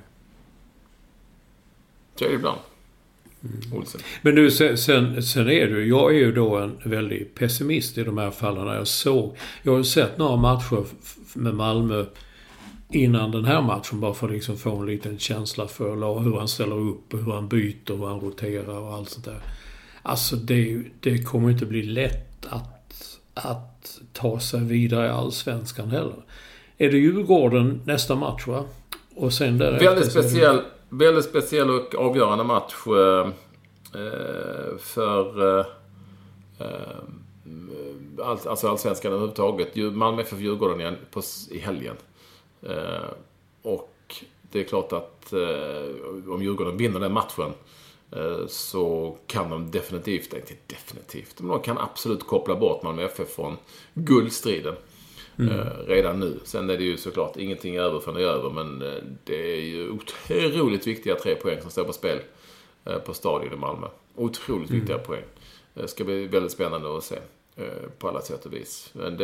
Så är det ibland. Olsen. Men nu sen är det, jag är ju då en väldigt pessimist i de här fallen. Jag har sett några matcher med Malmö innan den här matchen, bara för att liksom få en liten känsla för hur han ställer upp, hur han byter, hur han roterar och allt sånt där. Alltså det kommer inte bli lätt att ta sig vidare i Allsvenskan heller. Är det Djurgården nästa match, va? Och sen därefter... Väldigt speciell och avgörande match för alltså Allsvenskan överhuvudtaget. Malmö FF Djurgården igen i helgen. Och det är klart att om Djurgården vinner den matchen så kan de definitivt, men de kan absolut koppla bort Malmö FF från guldstriden. Redan nu. Sen är det ju såklart ingenting över förrän det är över, men det är ju otroligt viktiga 3 poäng som står på spel på stadion i Malmö. Otroligt viktiga poäng. Det ska bli väldigt spännande att se på alla sätt och vis. Men det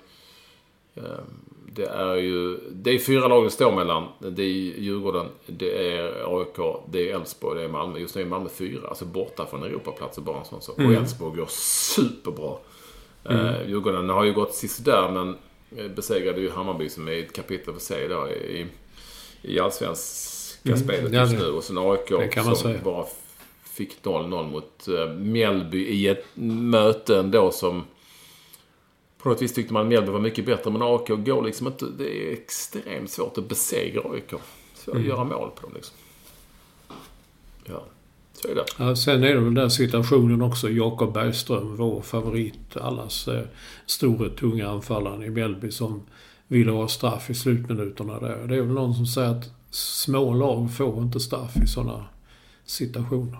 är 4 lag det står mellan. Det är Djurgården, det är AIK, det är Elfsborg, det är Malmö. Just nu är Malmö 4, alltså borta från Europaplats och bara en sån sak. Och Elfsborg går superbra. Djurgården har ju gått sist där, men besegrade ju Hammarby som är ett kapitel för sig där i allsvenska spelet just nu. Och sen AIK som bara fick 0-0 mot Mjällby i ett möte ändå som på något vis tyckte man Mjällby var mycket bättre, men AIK går liksom inte. Det är extremt svårt att besegra AIK. Så att göra mål på dem liksom. Ja. Ja, sen är det väl den situationen också. Jakob Bergström, vår favorit, allas stora tunga anfallaren i Mjällby, som ville ha straff i slutminuterna där. Det är väl någon som säger att små lag får inte straff i sådana situationer.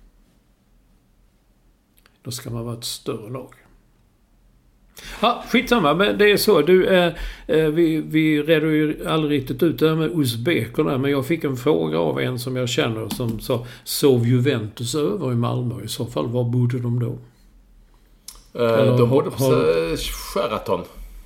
Då ska man vara ett större lag. Ja, skitsamma, men det är så. Vi redde ju aldrig riktigt ut det här med uzbekerna, men jag fick en fråga av en som jag känner som sa, sov Juventus över i Malmö? I så fall, var bodde de då? De bodde på Sheraton.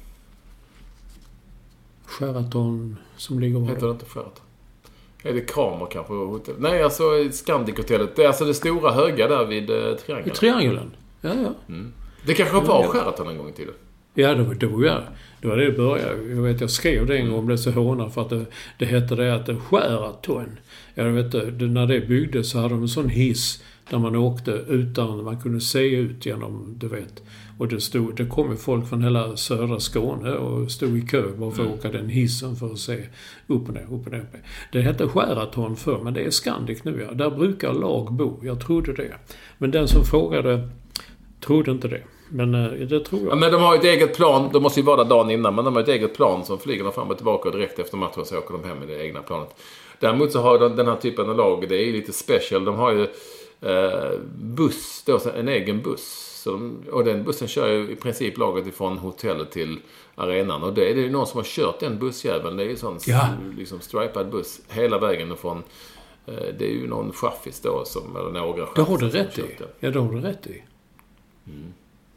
Sheraton som ligger var? Heter det inte Sheraton? Är det Kramer kanske? Nej, alltså Scandic-hotellet. Det är alltså det stora höga där vid Triangeln. I Triangeln? Ja. Det kanske var Sheraton en gång i tiden. Ja, det var det började. Jag skrev det en gång, blev så hånad för att det hette det att Sheraton. Jag vet inte, när det byggdes så hade de en sån hiss där man åkte utan man kunde se ut genom, du vet. Och det kom ju folk från hela södra Skåne och stod i kö bara för att åka den hissen för att se upp och ner. Det hette Sheraton förr, men det är Scandic nu, ja. Där brukar lag bo, jag trodde det. Men den som frågade trodde inte det. Men det tror jag. Ja, men de har ett eget plan. De måste ju vara där dagen innan. Men de har ett eget plan som flyger de fram och tillbaka. Och direkt efter matchen så åker de hem med det egna planet. Däremot så har de den här typen av lag. Det är lite special. De har ju buss. Då, en egen buss. Och den bussen kör ju i princip laget ifrån hotellet till arenan. Och det är ju någon som har kört den bussjäveln. Det är ju sån liksom stripad buss hela vägen ifrån. Det är ju någon chaffis då som, eller några chaffis. Det har du rätt i. Ja, det har du rätt i. Mm.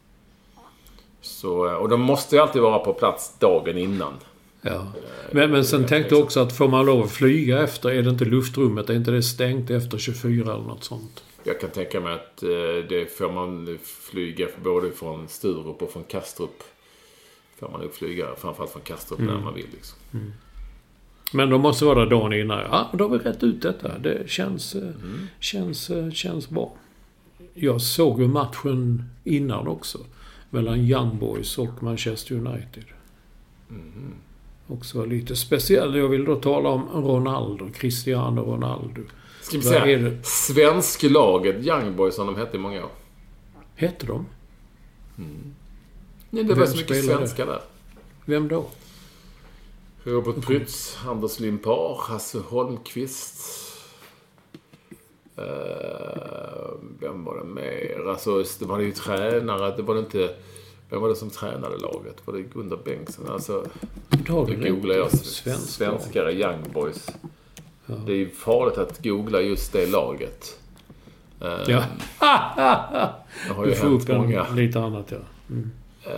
Så, och de måste ju alltid vara på plats dagen innan. Ja. Men sen tänkte jag också att får man lov att flyga efter, är det inte luftrummet, är inte det stängt efter 24 eller något sånt? Jag kan tänka mig att det får man flyga både från Sturup och från Kastrup. Får man nog flyga framförallt från Kastrup när man vill liksom. Mm. Men de måste vara där dagen innan. Ja, då har vi rätt ut detta. Det känns bra. Jag såg ju matchen innan också. Mellan Young Boys och Manchester United. Mm. Också var lite speciell. Jag vill då tala om Ronaldo. Cristiano Ronaldo. Ska vi säga svensklaget Young Boys som de hette i många år? Hette de? Mm. Nej, det var så mycket svenskar där. Vem då? Robert Prytz, Anders Limpar, Hasse Holmqvist. Vem var det mer? Alltså, det var ju tränare. Det var inte... Vem var det som tränade laget? Var det Gunnar Bengtsson? Alltså, då googlar jag svenskare Young Boys. Ja. Det är ju farligt att googla just det laget. Ja. Det har ju hänt många. Lite annat, ja. Mm.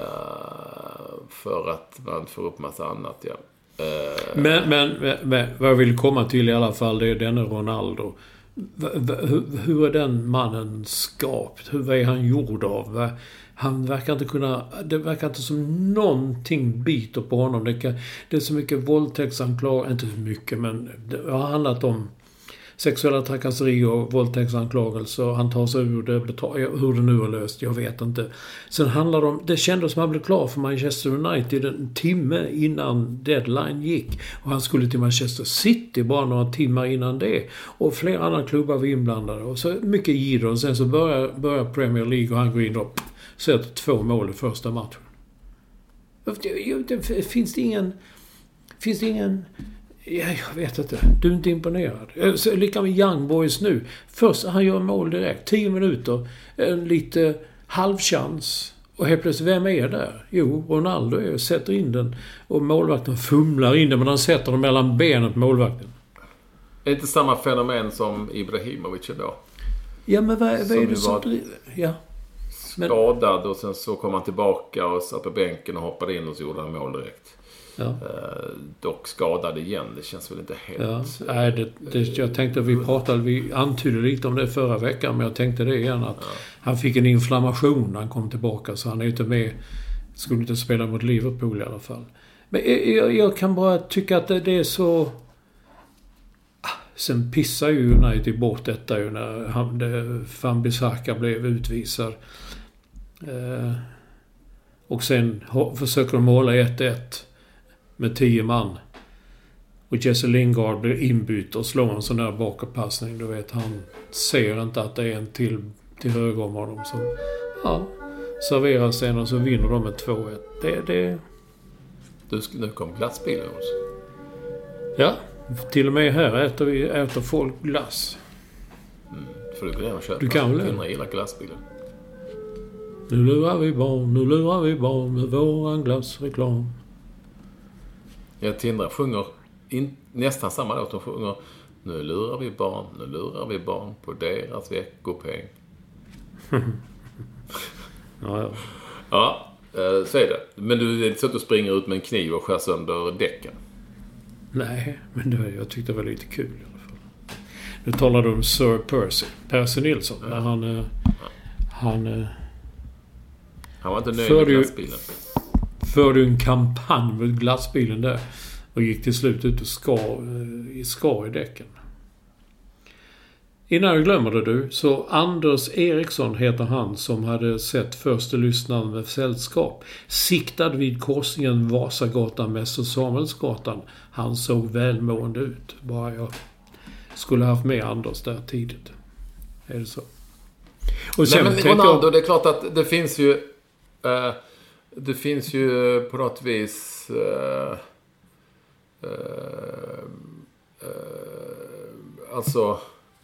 För att man får upp massa annat, ja. Men vad jag vill komma till i alla fall, det är denne Ronaldo. Hur är den mannen skapt? Hur är han gjord av? Han verkar inte kunna... Det verkar inte som någonting biter på honom. Det är så mycket våldtäktsanklagelser. Inte så mycket, men det har handlat om sexuella trakasserier och våldtäktsanklagelser. Han tar sig ur det. Hur det nu är löst, jag vet inte. Sen handlar det om... Det kändes som han blev klar för Manchester United en timme innan deadline gick. Och han skulle till Manchester City bara några timmar innan det. Och flera andra klubbar var inblandade. Och så mycket gider. Och sen så börjar Premier League och han går in och sätter 2 mål i första matchen. Finns det ingen... Ja, jag vet inte. Du är inte imponerad. Så lika med Young Boys nu. Först han gör mål direkt. 10 minuter. En lite halvchans. Och helt plötsligt, vem är där? Jo, Ronaldo sätter in den. Och målvakten fumlar in den. Men han sätter den mellan benen på målvakten. Är det inte samma fenomen som Ibrahimovic idag? Ja, men vad är det som driver? Ja. Skadad och sen så kom han tillbaka och satt på bänken och hoppade in och så gjorde han mål direkt. Ja. Dock skadad igen. Det känns väl inte helt... Ja. Nej, jag tänkte att vi antydde lite om det förra veckan, men jag tänkte det igen att han fick en inflammation när han kom tillbaka, så han är inte med, skulle inte spela mot Liverpool i alla fall. Men jag kan bara tycka att det är så... Sen pissar ju United bort detta ju när Van Bissaka blev utvisad. Och sen försöker de måla 1-1 med 10 man. Och Jesse Lingard blir inbytt och slår en sån där bakåtpassning. Du vet, han ser inte att det är en till höger om honom. Så serverar sen och så vinner de med 2-1. Nu kom glassbilen också. Ja, till och med här äter folk glass. För du kan gärna köpa. Du kan väl det? Gillar glassbilen. Nu lurar vi barn med våran glassreklam. Ja, Tindra sjunger nästan samma låt. De sjunger nu lurar vi barn på deras veckopeng. Ja, så är det. Men du är inte så att du springer ut med en kniv och skär sönder däcken? Nej, men jag tyckte det var lite kul i alla fall. Nu talar du om Sir Percy Nilsson. När han var inte nöjd med glassbilen. Förde en kampanj med glassbilen där och gick till slut ut och skar i däcken. Innan jag glömmer det du, så Anders Eriksson heter han som hade sett första lyssnaren med sällskap. Siktad vid korsningen Vasagatan med Samuelsgatan. Han såg välmående ut. Bara jag skulle haft med Anders där tidigt. Är det så? Och sen Ronaldo, det är klart att det finns ju Det finns ju på något vis alltså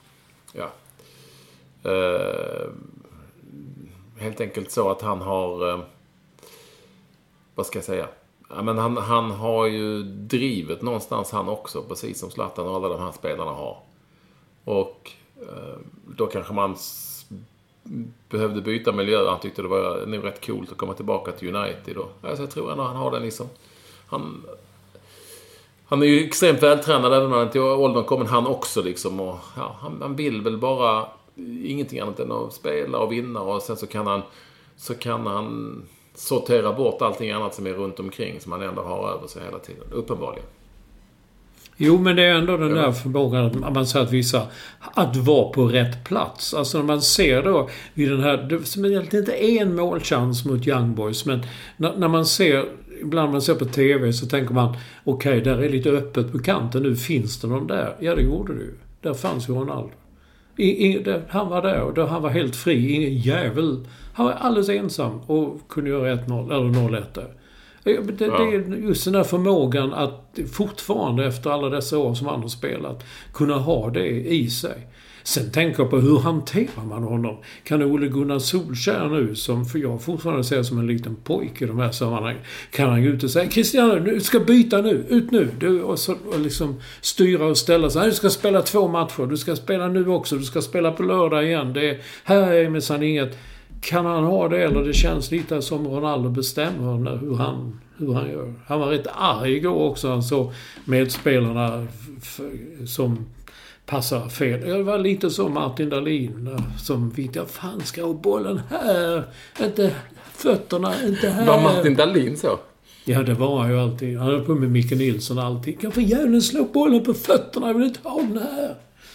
helt enkelt så att han har vad ska jag säga? Ja, men han har ju drivet någonstans han också, precis som Zlatan och alla de här spelarna har. Och då kanske man behövde byta miljö. Han tyckte det var nog rätt coolt att komma tillbaka till United då. Alltså, jag tror ändå han har den liksom. Han är ju extremt vältränad även om han till åldern kommer han också liksom. Och, ja, han vill väl bara ingenting annat än att spela och vinna. Och sen så kan han sortera bort allting annat som är runt omkring som han ändå har över sig hela tiden. Uppenbarligen. Jo, men det är ändå den där förmågan att man säger att visa att vara på rätt plats. Alltså när man ser då i den här, som egentligen inte är en målchans mot Young Boys, men när man ser, ibland man ser på tv så tänker man okej, där är lite öppet på kanten, nu finns det någon där. Ja, det gjorde det ju. Där fanns ju Ronaldo. Han var där och då han var helt fri, ingen jävel. Han var alldeles ensam och kunde göra 1-0 eller 0-1 där. Det är just den där förmågan att fortfarande efter alla dessa år som han har spelat kunna ha det i sig. Sen tänker jag på hur hanterar man honom. Kan Ole Gunnar Solskjær nu, som för jag fortfarande ser som en liten pojke i de här sammanhangen, kan han gå ut och säga Cristiano, du ska byta nu, ut nu. Och liksom styra och ställa sig. Du ska spela 2 matcher, du ska spela nu också, du ska spela på lördag igen. Här är minsann inget. Kan han ha det, eller det känns lite som Ronaldo bestämmer hur han gör. Han var rätt arg igår också. Han såg medspelarna som passar fel. Det var lite som Martin Dahlin som vittade, fan ska ha bollen här, inte fötterna, inte här. Var Martin Dahlin så? Ja, det var ju alltid. Han höll på med Micke Nilsson alltid. Kan för jävlen slå bollen på fötterna, jag vill inte ha den här.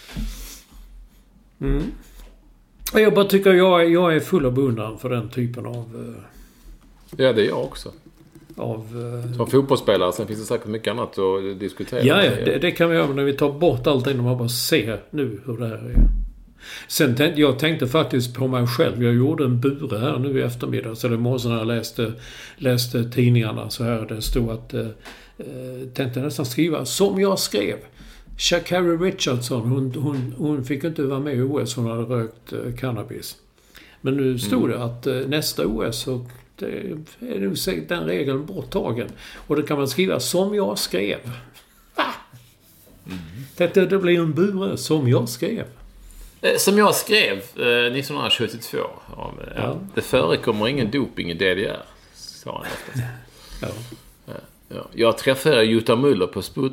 Jag bara tycker jag är full av beundran för den typen av... Ja, det är jag också. Som fotbollsspelare, sen finns det säkert mycket annat att diskutera. Ja, det kan vi göra när vi tar bort allting och man bara ser nu hur det här är. Sen jag tänkte faktiskt på mig själv. Jag gjorde en bure här nu i eftermiddag. Så det morse när jag läste tidningarna så här. Det stod att... tänkte nästan skriva som jag skrev. Sha'Carri Richardson, hon fick inte vara med i OS. Hon hade rökt cannabis. Men nu stod det att nästa OS så det är nu säkert den regeln borttagen. Och det kan man skriva som jag skrev. Det blir en bure som jag skrev. Som jag skrev 1972. Ja. Det förekommer ingen doping i DDR, sa han efter. Ja. Jag träffade Jutta Müller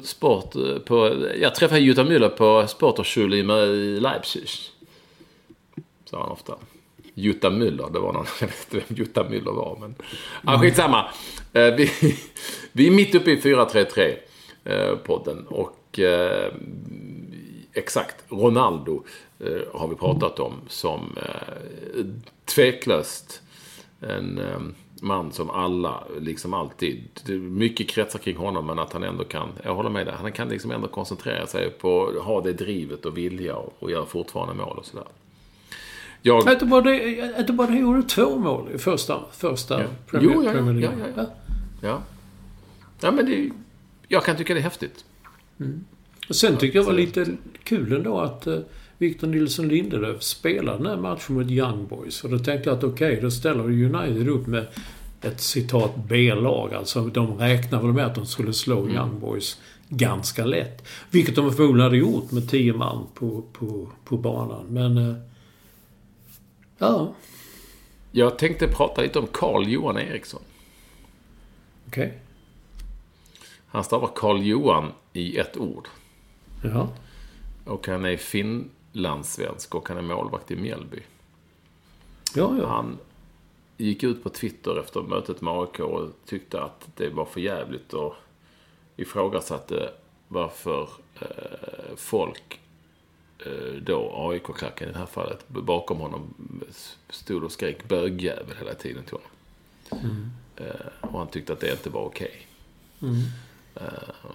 på Sporterschule i Leipzig. Sa han ofta. Jutta Müller, det var någon, jag vet inte vem Jutta Müller var, men skitsamma. Vi är mitt uppe i 433 podden och exakt Ronaldo har vi pratat om som tveklöst en man som alla, liksom alltid, mycket kretsar kring honom, men att han ändå kan, jag håller med där, han kan liksom ändå koncentrera sig på att ha det drivet och vilja och göra fortfarande mål och sådär. Inte bara det gjorde 2 mål i första Premier League. Ja, men jag kan tycka det är häftigt. Och sen tycker jag var lite kul ändå att Victor Nilsson Lindelöf spelade den här matchen mot Young Boys. Och då tänkte jag att okej, då ställer United upp med ett citat B-lag. Alltså de räknar väl med att de skulle slå Young Boys ganska lätt. Vilket de förmodligen hade gjort med 10 man på banan. Men ja. Jag tänkte prata lite om Carl-Johan Eriksson. Okej. Han stavar Carl-Johan i ett ord. Ja. Och han är finlandssvensk och han är målvakt i Mjällby. Ja. Han gick ut på Twitter efter mötet med AIK och tyckte att det var för jävligt och ifrågasatte varför folk då AIK-klacken i det här fallet bakom honom stod och skrek bögjävel hela tiden till honom. Och han tyckte att det inte var okej.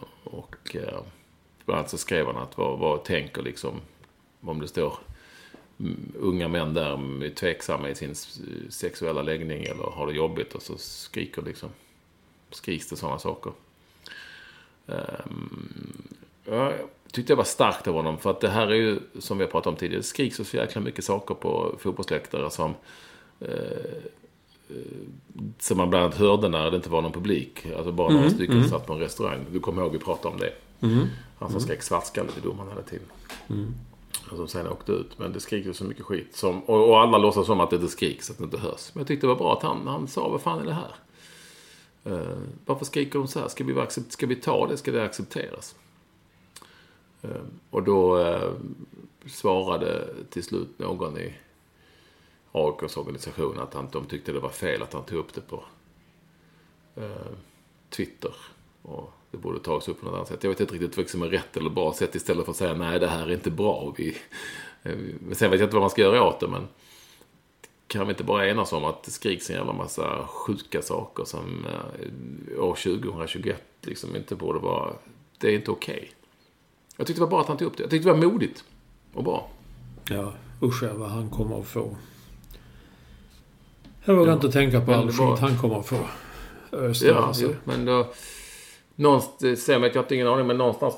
Och bland annat så skrev han att vad tänker liksom om det står unga män där är tveksamma i sin sexuella läggning eller har det jobbigt och så skriks det sådana saker. Jag tyckte det var starkt av honom, för att det här är ju, som vi har pratat om tidigare, det skriks så jäkla mycket saker på fotbollsläktare som man bland annat hörde när det inte var någon publik, alltså bara några stycken satt på en restaurang. Du kommer ihåg vi pratade om det. Han som skrek svartskalle till domaren hela tiden. Och som sen åkte ut. Men det skriker så mycket skit och alla låtsas som att det inte skriks, att det inte hörs. Men jag tyckte det var bra att han sa, vad fan är det här? Varför skriker de så här? Ska vi ta det? Ska det accepteras? Och då svarade till slut någon i AIKs organisation att de tyckte det var fel att han tog upp det på Twitter. Och det borde tas upp på något annat sätt. Jag vet inte riktigt vad som är rätt eller bra sätt, istället för att säga nej, det här är inte bra. Men sen vet jag inte vad man ska göra åt det, men kan vi inte bara enas om att det skriks en jävla massa sjuka saker som år 2021 liksom inte borde vara... Det är inte okej. Jag tyckte det var bra att han tog upp det. Jag tyckte det var modigt och bra. Ja, usch vad han kommer att få. Jag vågar inte tänka på all skit han kommer att få. Jo, men då... Någonstans, ser jag har ingen aning, men någonstans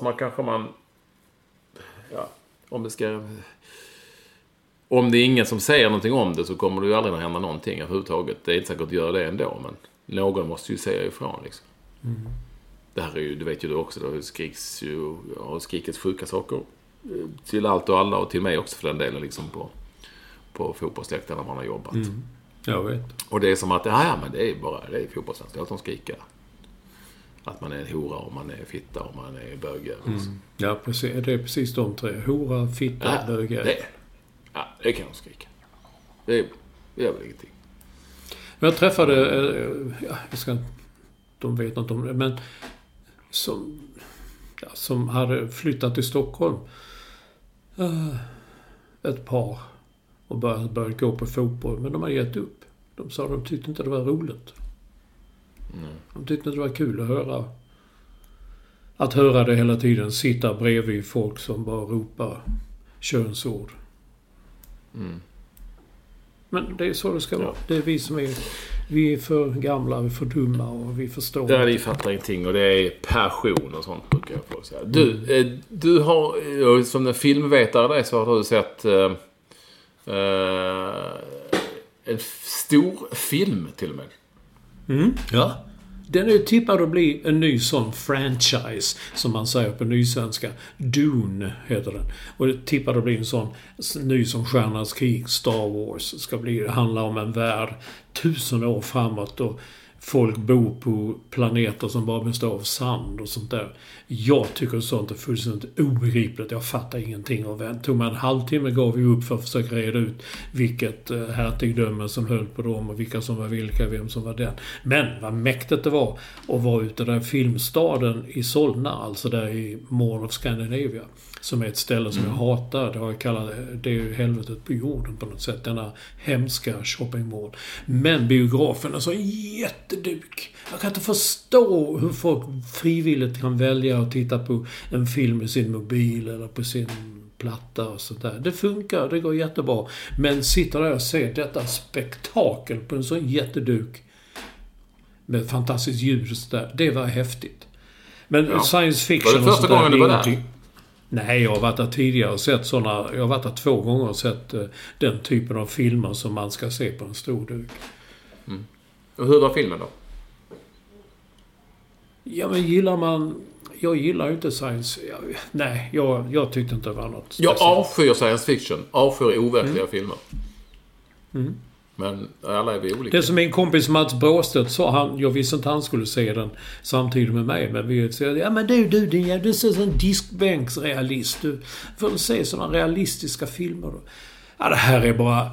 om det är ingen som säger någonting om det, så kommer det ju aldrig att hända någonting överhuvudtaget. Det är inte säkert att göra det ändå, men någon måste ju säga ifrån liksom. Det här är ju, det vet ju du också, det har skrikits sjuka saker till allt och alla, och till mig också för den delen liksom på fotbollsläktarna när man har jobbat. Jag vet. Och det är som att men det är fotbollsläktare att de skriker att man är en hora och man är fitta och man är böger. Ja, precis. Det är precis de tre. Hora, fitta, böger. Det kan de skrika. Det är väl ingenting. Jag träffade, de vet inte om det, men som hade flyttat till Stockholm ett par och började gå på fotboll, men de hade gett upp. De sa att de tyckte inte det var roligt. De tyckte det var kul att höra det hela tiden, sitta bredvid folk som bara ropar könsord. Men det är så det ska vara. Det är vi som vi är för gamla, vi är för dumma och vi förstår. Där vi fattar ingenting, och det är passion och sånt, brukar jag få säga. Du har, som en filmvetare där, så har du sett en stor film till och med. Ja. Den är ju tippad att bli en ny sån franchise, som man säger på nysvenska. Dune heter den. Och det tippad att bli en sån ny som Stjärnornas krig, Star Wars. Ska handla om en värld 1000 år framåt, och folk bor på planeter som bara består av sand och sånt där. Jag tycker sånt är fullständigt obegripligt. Jag fattar ingenting av det. Tog man en halvtimme gav vi upp för att försöka reda ut vilket hertigdöme som höll på dem och vilka som var vilka, vem som var den. Men vad mäktigt det var att vara ute där filmstaden i Solna, alltså där i Mall of Scandinavia, som är ett ställe som jag hatar. Det har jag kallat det är ju helvetet på jorden på något sätt, denna hemska shoppingmall. Men biografen är så jätteduk. Jag kan inte förstå hur folk frivilligt kan välja att titta på en film i sin mobil eller på sin platta och sånt där. Det funkar, det går jättebra. Men sitter där och ser detta spektakel på en sån jätteduk med fantastiskt ljud och så där, det var häftigt. Men science fiction... Var det första gången du var där? Nej, jag har varit där tidigare och sett sådana... Jag har varit där 2 gånger och sett den typen av filmer som man ska se på en stor duk. Och hur var filmen då? Ja, men gillar man... Jag gillar ju inte science... Nej, jag tyckte inte det var något speciellt. Jag avskyr science fiction. Avskyr overkliga filmer. Men alla är vi olika. Det som min kompis Mats Bråstedt sa, jag visste inte han skulle se den samtidigt med mig, men vi sa, ja men du är så en diskbänksrealist, du får se sådana realistiska filmer då. Ja, det här är bara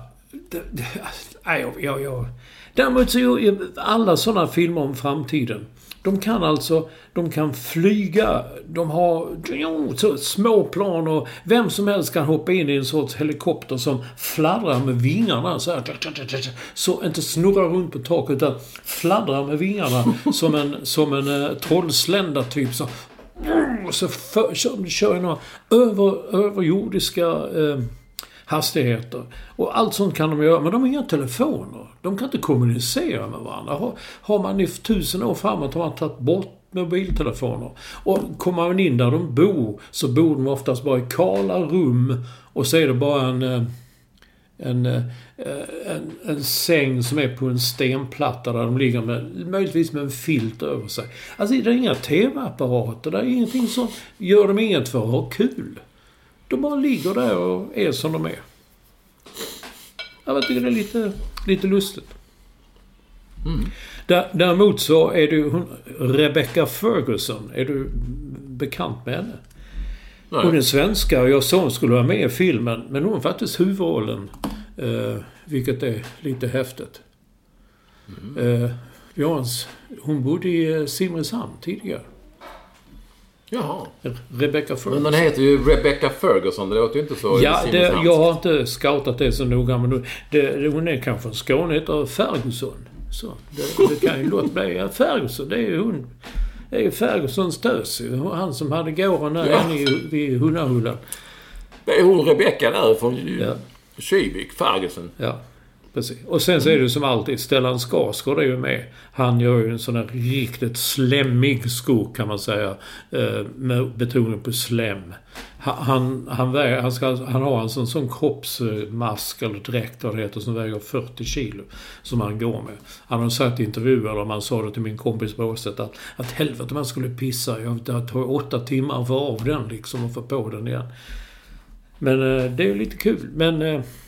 däremot så alla sådana filmer om framtiden, de kan flyga, de har så små plan, och vem som helst kan hoppa in i en sorts helikopter som fladdrar med vingarna så här, så inte snurrar runt på taket utan fladdrar med vingarna som en trollslända typ, så kör några överjordiska hastigheter. Och allt sånt kan de göra. Men de har inga telefoner. De kan inte kommunicera med varandra. Har man i 1000 år framåt har man tagit bort mobiltelefoner. Och kommer man in där de bor så bor de oftast bara i kala rum. Och så är det bara en säng som är på en stenplatta där de ligger möjligtvis med en filt över sig. Alltså det är inga tv-apparater. Det är ingenting som gör dem inget för att ha kul. De bara ligger där och är som de är. Jag tycker det är lite lustigt. Däremot så är du Rebecca Ferguson. Är du bekant med henne? Nej. Hon är svenska och jag sa hon skulle vara med i filmen. Men hon är faktiskt huvudrollen. Vilket är lite häftigt. Hon bodde i Simrishamn tidigare. Jaha. Rebecca Ferguson. Men den heter ju Rebecca Ferguson. Det låter ju inte så. Ja, jag har inte scoutat det så noga. Men hon är kanske en Skåne heter Ferguson. Så, det kan ju låta bli. Ferguson, det är ju hon. Det är ju Fergusons tös. Han som hade gåren där vid Hunnahullen. Det är hon Rebecca där från Kivik, Ferguson. Ja, precis. Och sen så är det som alltid Stellan Skarsgård är ju med. Han gör ju en sån här riktigt slemmig skog kan man säga. Med betoning på slem. Han har en sån kroppsmask eller dräkt vad det heter som väger 40 kilo som han går med. Han har sagt i intervjuer och man sa det till min kompis på åset att helvete man skulle pissa. Jag tar 8 timmar för av den liksom och få på den igen. Men det är lite kul. Men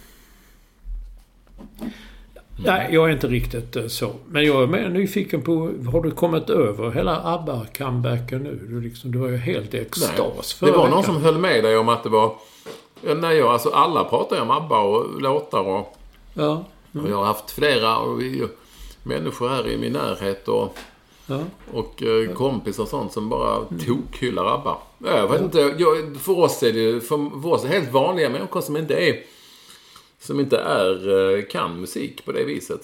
nej, jag är inte riktigt så. Men jag är mer nyfiken på, har du kommit över hela ABBA-comebacken nu? Du var ju helt i extas. Det var någon som höll med dig om att det var... Nej, alltså alla pratar ju om ABBA och låtar och... Ja. Mm. Och jag har haft flera människor här i min närhet och kompisar och sånt som bara tokhyllar ABBA. Jag vet inte, för oss är det helt vanliga människor som inte kan musik på det viset.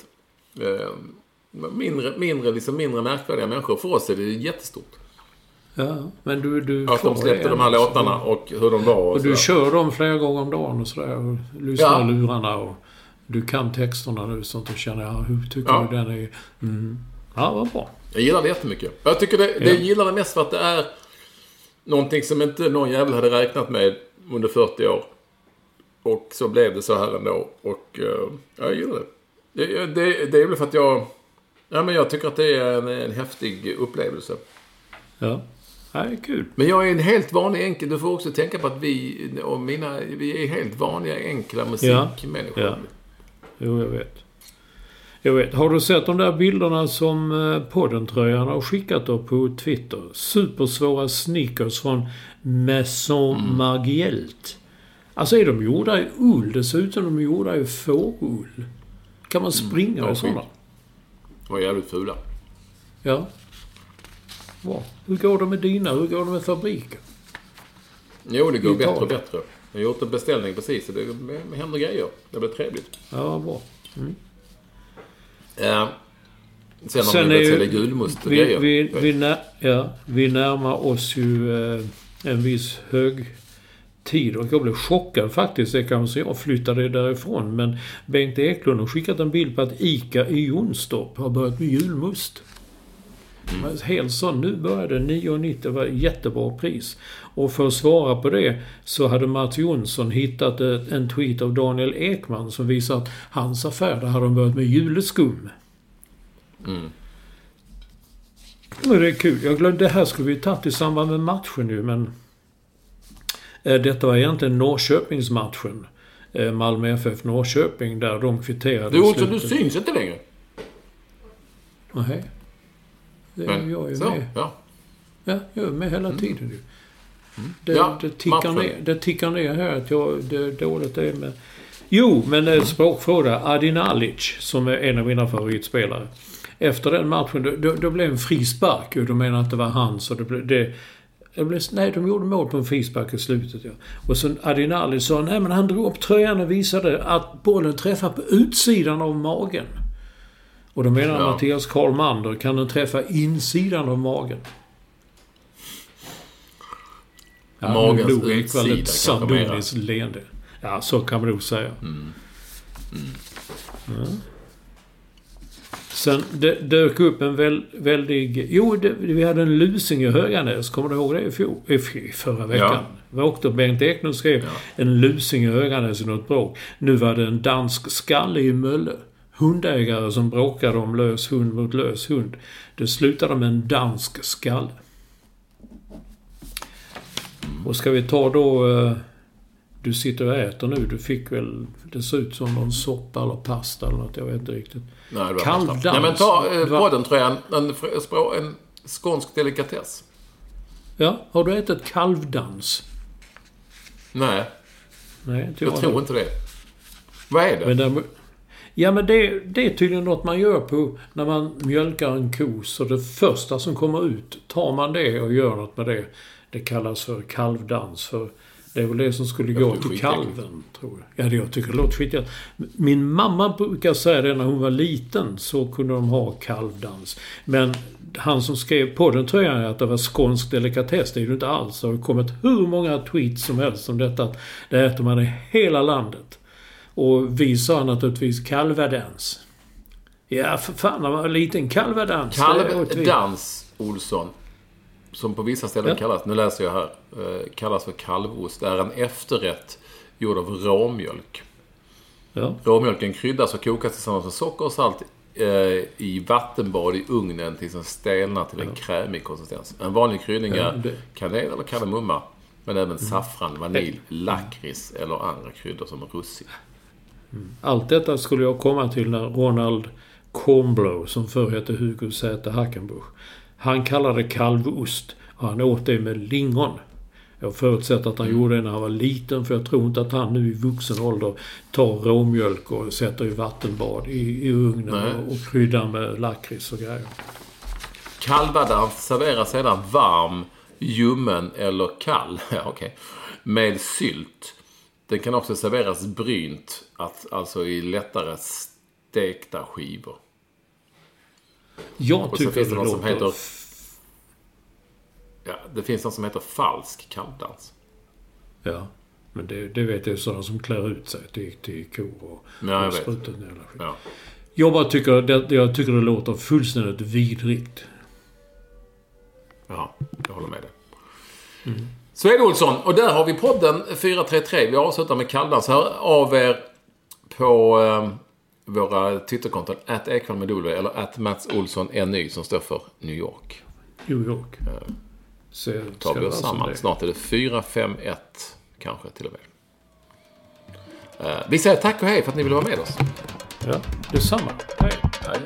Mindre märkvärdiga människor. För oss är det jättestort. Ja, men du att de släppte de här låtarna och hur de var. Och du kör dem flera gånger om dagen och sådär. Och lyssnar lurarna och du kan texterna nu sånt och känner hur tycker du den är... Ja, vad bra. Jag gillar det jättemycket. Jag tycker det gillar det mest för att det är någonting som inte någon jävla hade räknat med under 40 år. Och så blev det så här ändå. Och jag gillar det. Det är väl för att jag tycker att det är en häftig upplevelse. Ja, det är kul. Men jag är en helt vanlig enkel. Du får också tänka på att vi är helt vanliga enkla musikmänniskor. Ja. Jo, jag vet. Har du sett de där bilderna som poddentröjarna har skickat upp på Twitter? Supersvåra sneakers från Maison Margielt. Alltså är de gjorda i ull? Det ser ut som de är gjorda i fårull. Kan man springa i sådana? De var jävligt fula. Ja. Wow. Hur går det med dina? Hur går det med fabriken? Jo, det går bättre och bättre. Jag har gjort en beställning precis. Det händer grejer. Det blir trevligt. Ja, bra. Sen har vi börjat sälja gulmust och grejer. Vi närmar oss ju en viss hög tid och jag blev chockad faktiskt. Det kan man säga. Jag flyttade därifrån. Men Bengt Eklund har skickat en bild på att ICA i Jonstorp har börjat med julmust. Helt så, nu började 9,90. Det var ett jättebra pris. Och för att svara på det så hade Mats Jonsson hittat en tweet av Daniel Ekman som visar att hans affär, där hade de börjat med juleskum. Men det är kul. Jag glömde, det här skulle vi tagit i samband med matchen nu, men detta var egentligen Norrköpingsmatchen. Malmö FF Norrköping, där de kvitterade. Du syns inte längre. Nej. Jag är med. Ja, jag är med hela tiden nu. Det tickar ner här att det är dåligt det är med. Jo, men språkfråga. Adin Alic, som är en av mina favoritspelare. Efter den matchen, då blev en frispark. Och de menar att det var hans. Och de gjorde mål på en frispark i slutet. Ja. Och så Adin Alic sa, men han drog upp tröjan och visade att bollen träffar på utsidan av magen. Och då menar Mattias Karlmander, kan den träffa insidan av magen? Magens utsida Sardoniskt leende. Ja, så kan man nog säga. Ja. Sen dök upp en väldig... Jo, vi hade en lusing i Höganäs. Kommer du ihåg det förra veckan? Ja. Vi åkte och Bengt Eknund skrev en lusing i Höganäs i något bråk. Nu var det en dansk skalle i Mölle. Hundägare som bråkade om lös hund mot lös hund. Det slutade med en dansk skalle. Och ska vi ta då... Du sitter och äter nu. Du fick väl... Det ser ut som någon soppa eller pasta eller något. Jag vet inte riktigt. Nej, det var kalvdans. Nej, men ta podden tror jag. En skånsk delikatess. Ja, har du ätit kalvdans? Nej, jag tror inte det. Vad är det? Men det är tydligen något man gör på när man mjölkar en ko. Så det första som kommer ut, tar man det och gör något med det. Det kallas för kalvdans. För det är väl det som skulle gå till kalven, tror jag. Ja, jag tycker det låter skitigt. Min mamma brukar säga det när hon var liten, så kunde de ha kalvdans. Men han som skrev på den tror jag att det var skånsk delikatess. Det är ju inte alls. Det har kommit hur många tweets som helst om detta. Att det äter man i hela landet. Och vi sa naturligtvis kalvadans. Ja, för fan, det var en liten kalvadans. Kalvdans, Olsson. Som på vissa ställen kallas, nu läser jag här, kallas för kalvost. Det är en efterrätt gjord av råmjölk. Ja. Råmjölken kryddas och kokas tillsammans med socker och salt i vattenbad i ugnen tills den stelnar till en krämig konsistens. En vanlig kryddning är kanel eller kardemumma, men även saffran, vanilj, lakrits eller andra kryddor som russin. Allt detta skulle jag komma till när Ronald Kornblå, som förr hette Hugo Z. Hackenbuch, han kallade kalvost och han åt det med lingon. Jag förutsätter att han gjorde det när han var liten, för jag tror inte att han nu i vuxen ålder tar råmjölk och sätter i vattenbad i ugnen och kryddar med lakrits och grejer. Kalvadans serveras sedan varm, ljummen eller kall med sylt. Den kan också serveras brynt, alltså i lättare stekta skivor. Jag tycker det låter... det finns något som heter falsk kalvdans. Ja, men det vet jag, sådana som klär ut sig till kor och sprutar ner hela skit. Ja. Jag tycker det låter fullständigt vidrigt. Ja, jag håller med dig. Så är det, Olsson. Och där har vi podden 433. Vi avslutar med kalvdans. Hör av er på våra Twitterkonton @ekvallmedw eller @MatsOlssonNY som står för New York. New York. Så tar vi oss samman. Snart är det 4-5-1 kanske till och med. Vi säger tack och hej för att ni vill vara med oss. Ja, detsamma. Hej. Hej.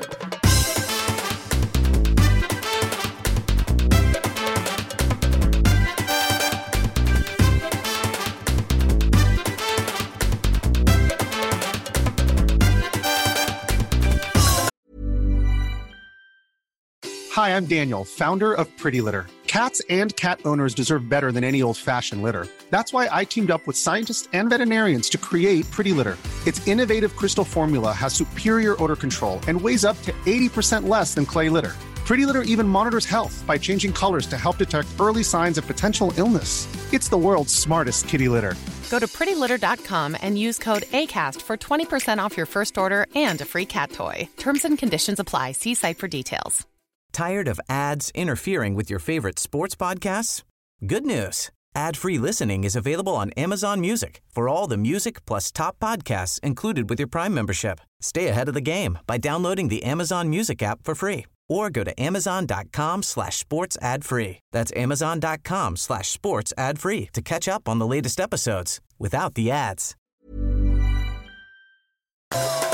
Hi, I'm Daniel, founder of Pretty Litter. Cats and cat owners deserve better than any old-fashioned litter. That's why I teamed up with scientists and veterinarians to create Pretty Litter. Its innovative crystal formula has superior odor control and weighs up to 80% less than clay litter. Pretty Litter even monitors health by changing colors to help detect early signs of potential illness. It's the world's smartest kitty litter. Go to prettylitter.com and use code ACAST for 20% off your first order and a free cat toy. Terms and conditions apply. See site for details. Tired of ads interfering with your favorite sports podcasts? Good news. Ad-free listening is available on Amazon Music for all the music plus top podcasts included with your Prime membership. Stay ahead of the game by downloading the Amazon Music app for free or go to amazon.com/sports ad free. That's amazon.com/sports ad free to catch up on the latest episodes without the ads.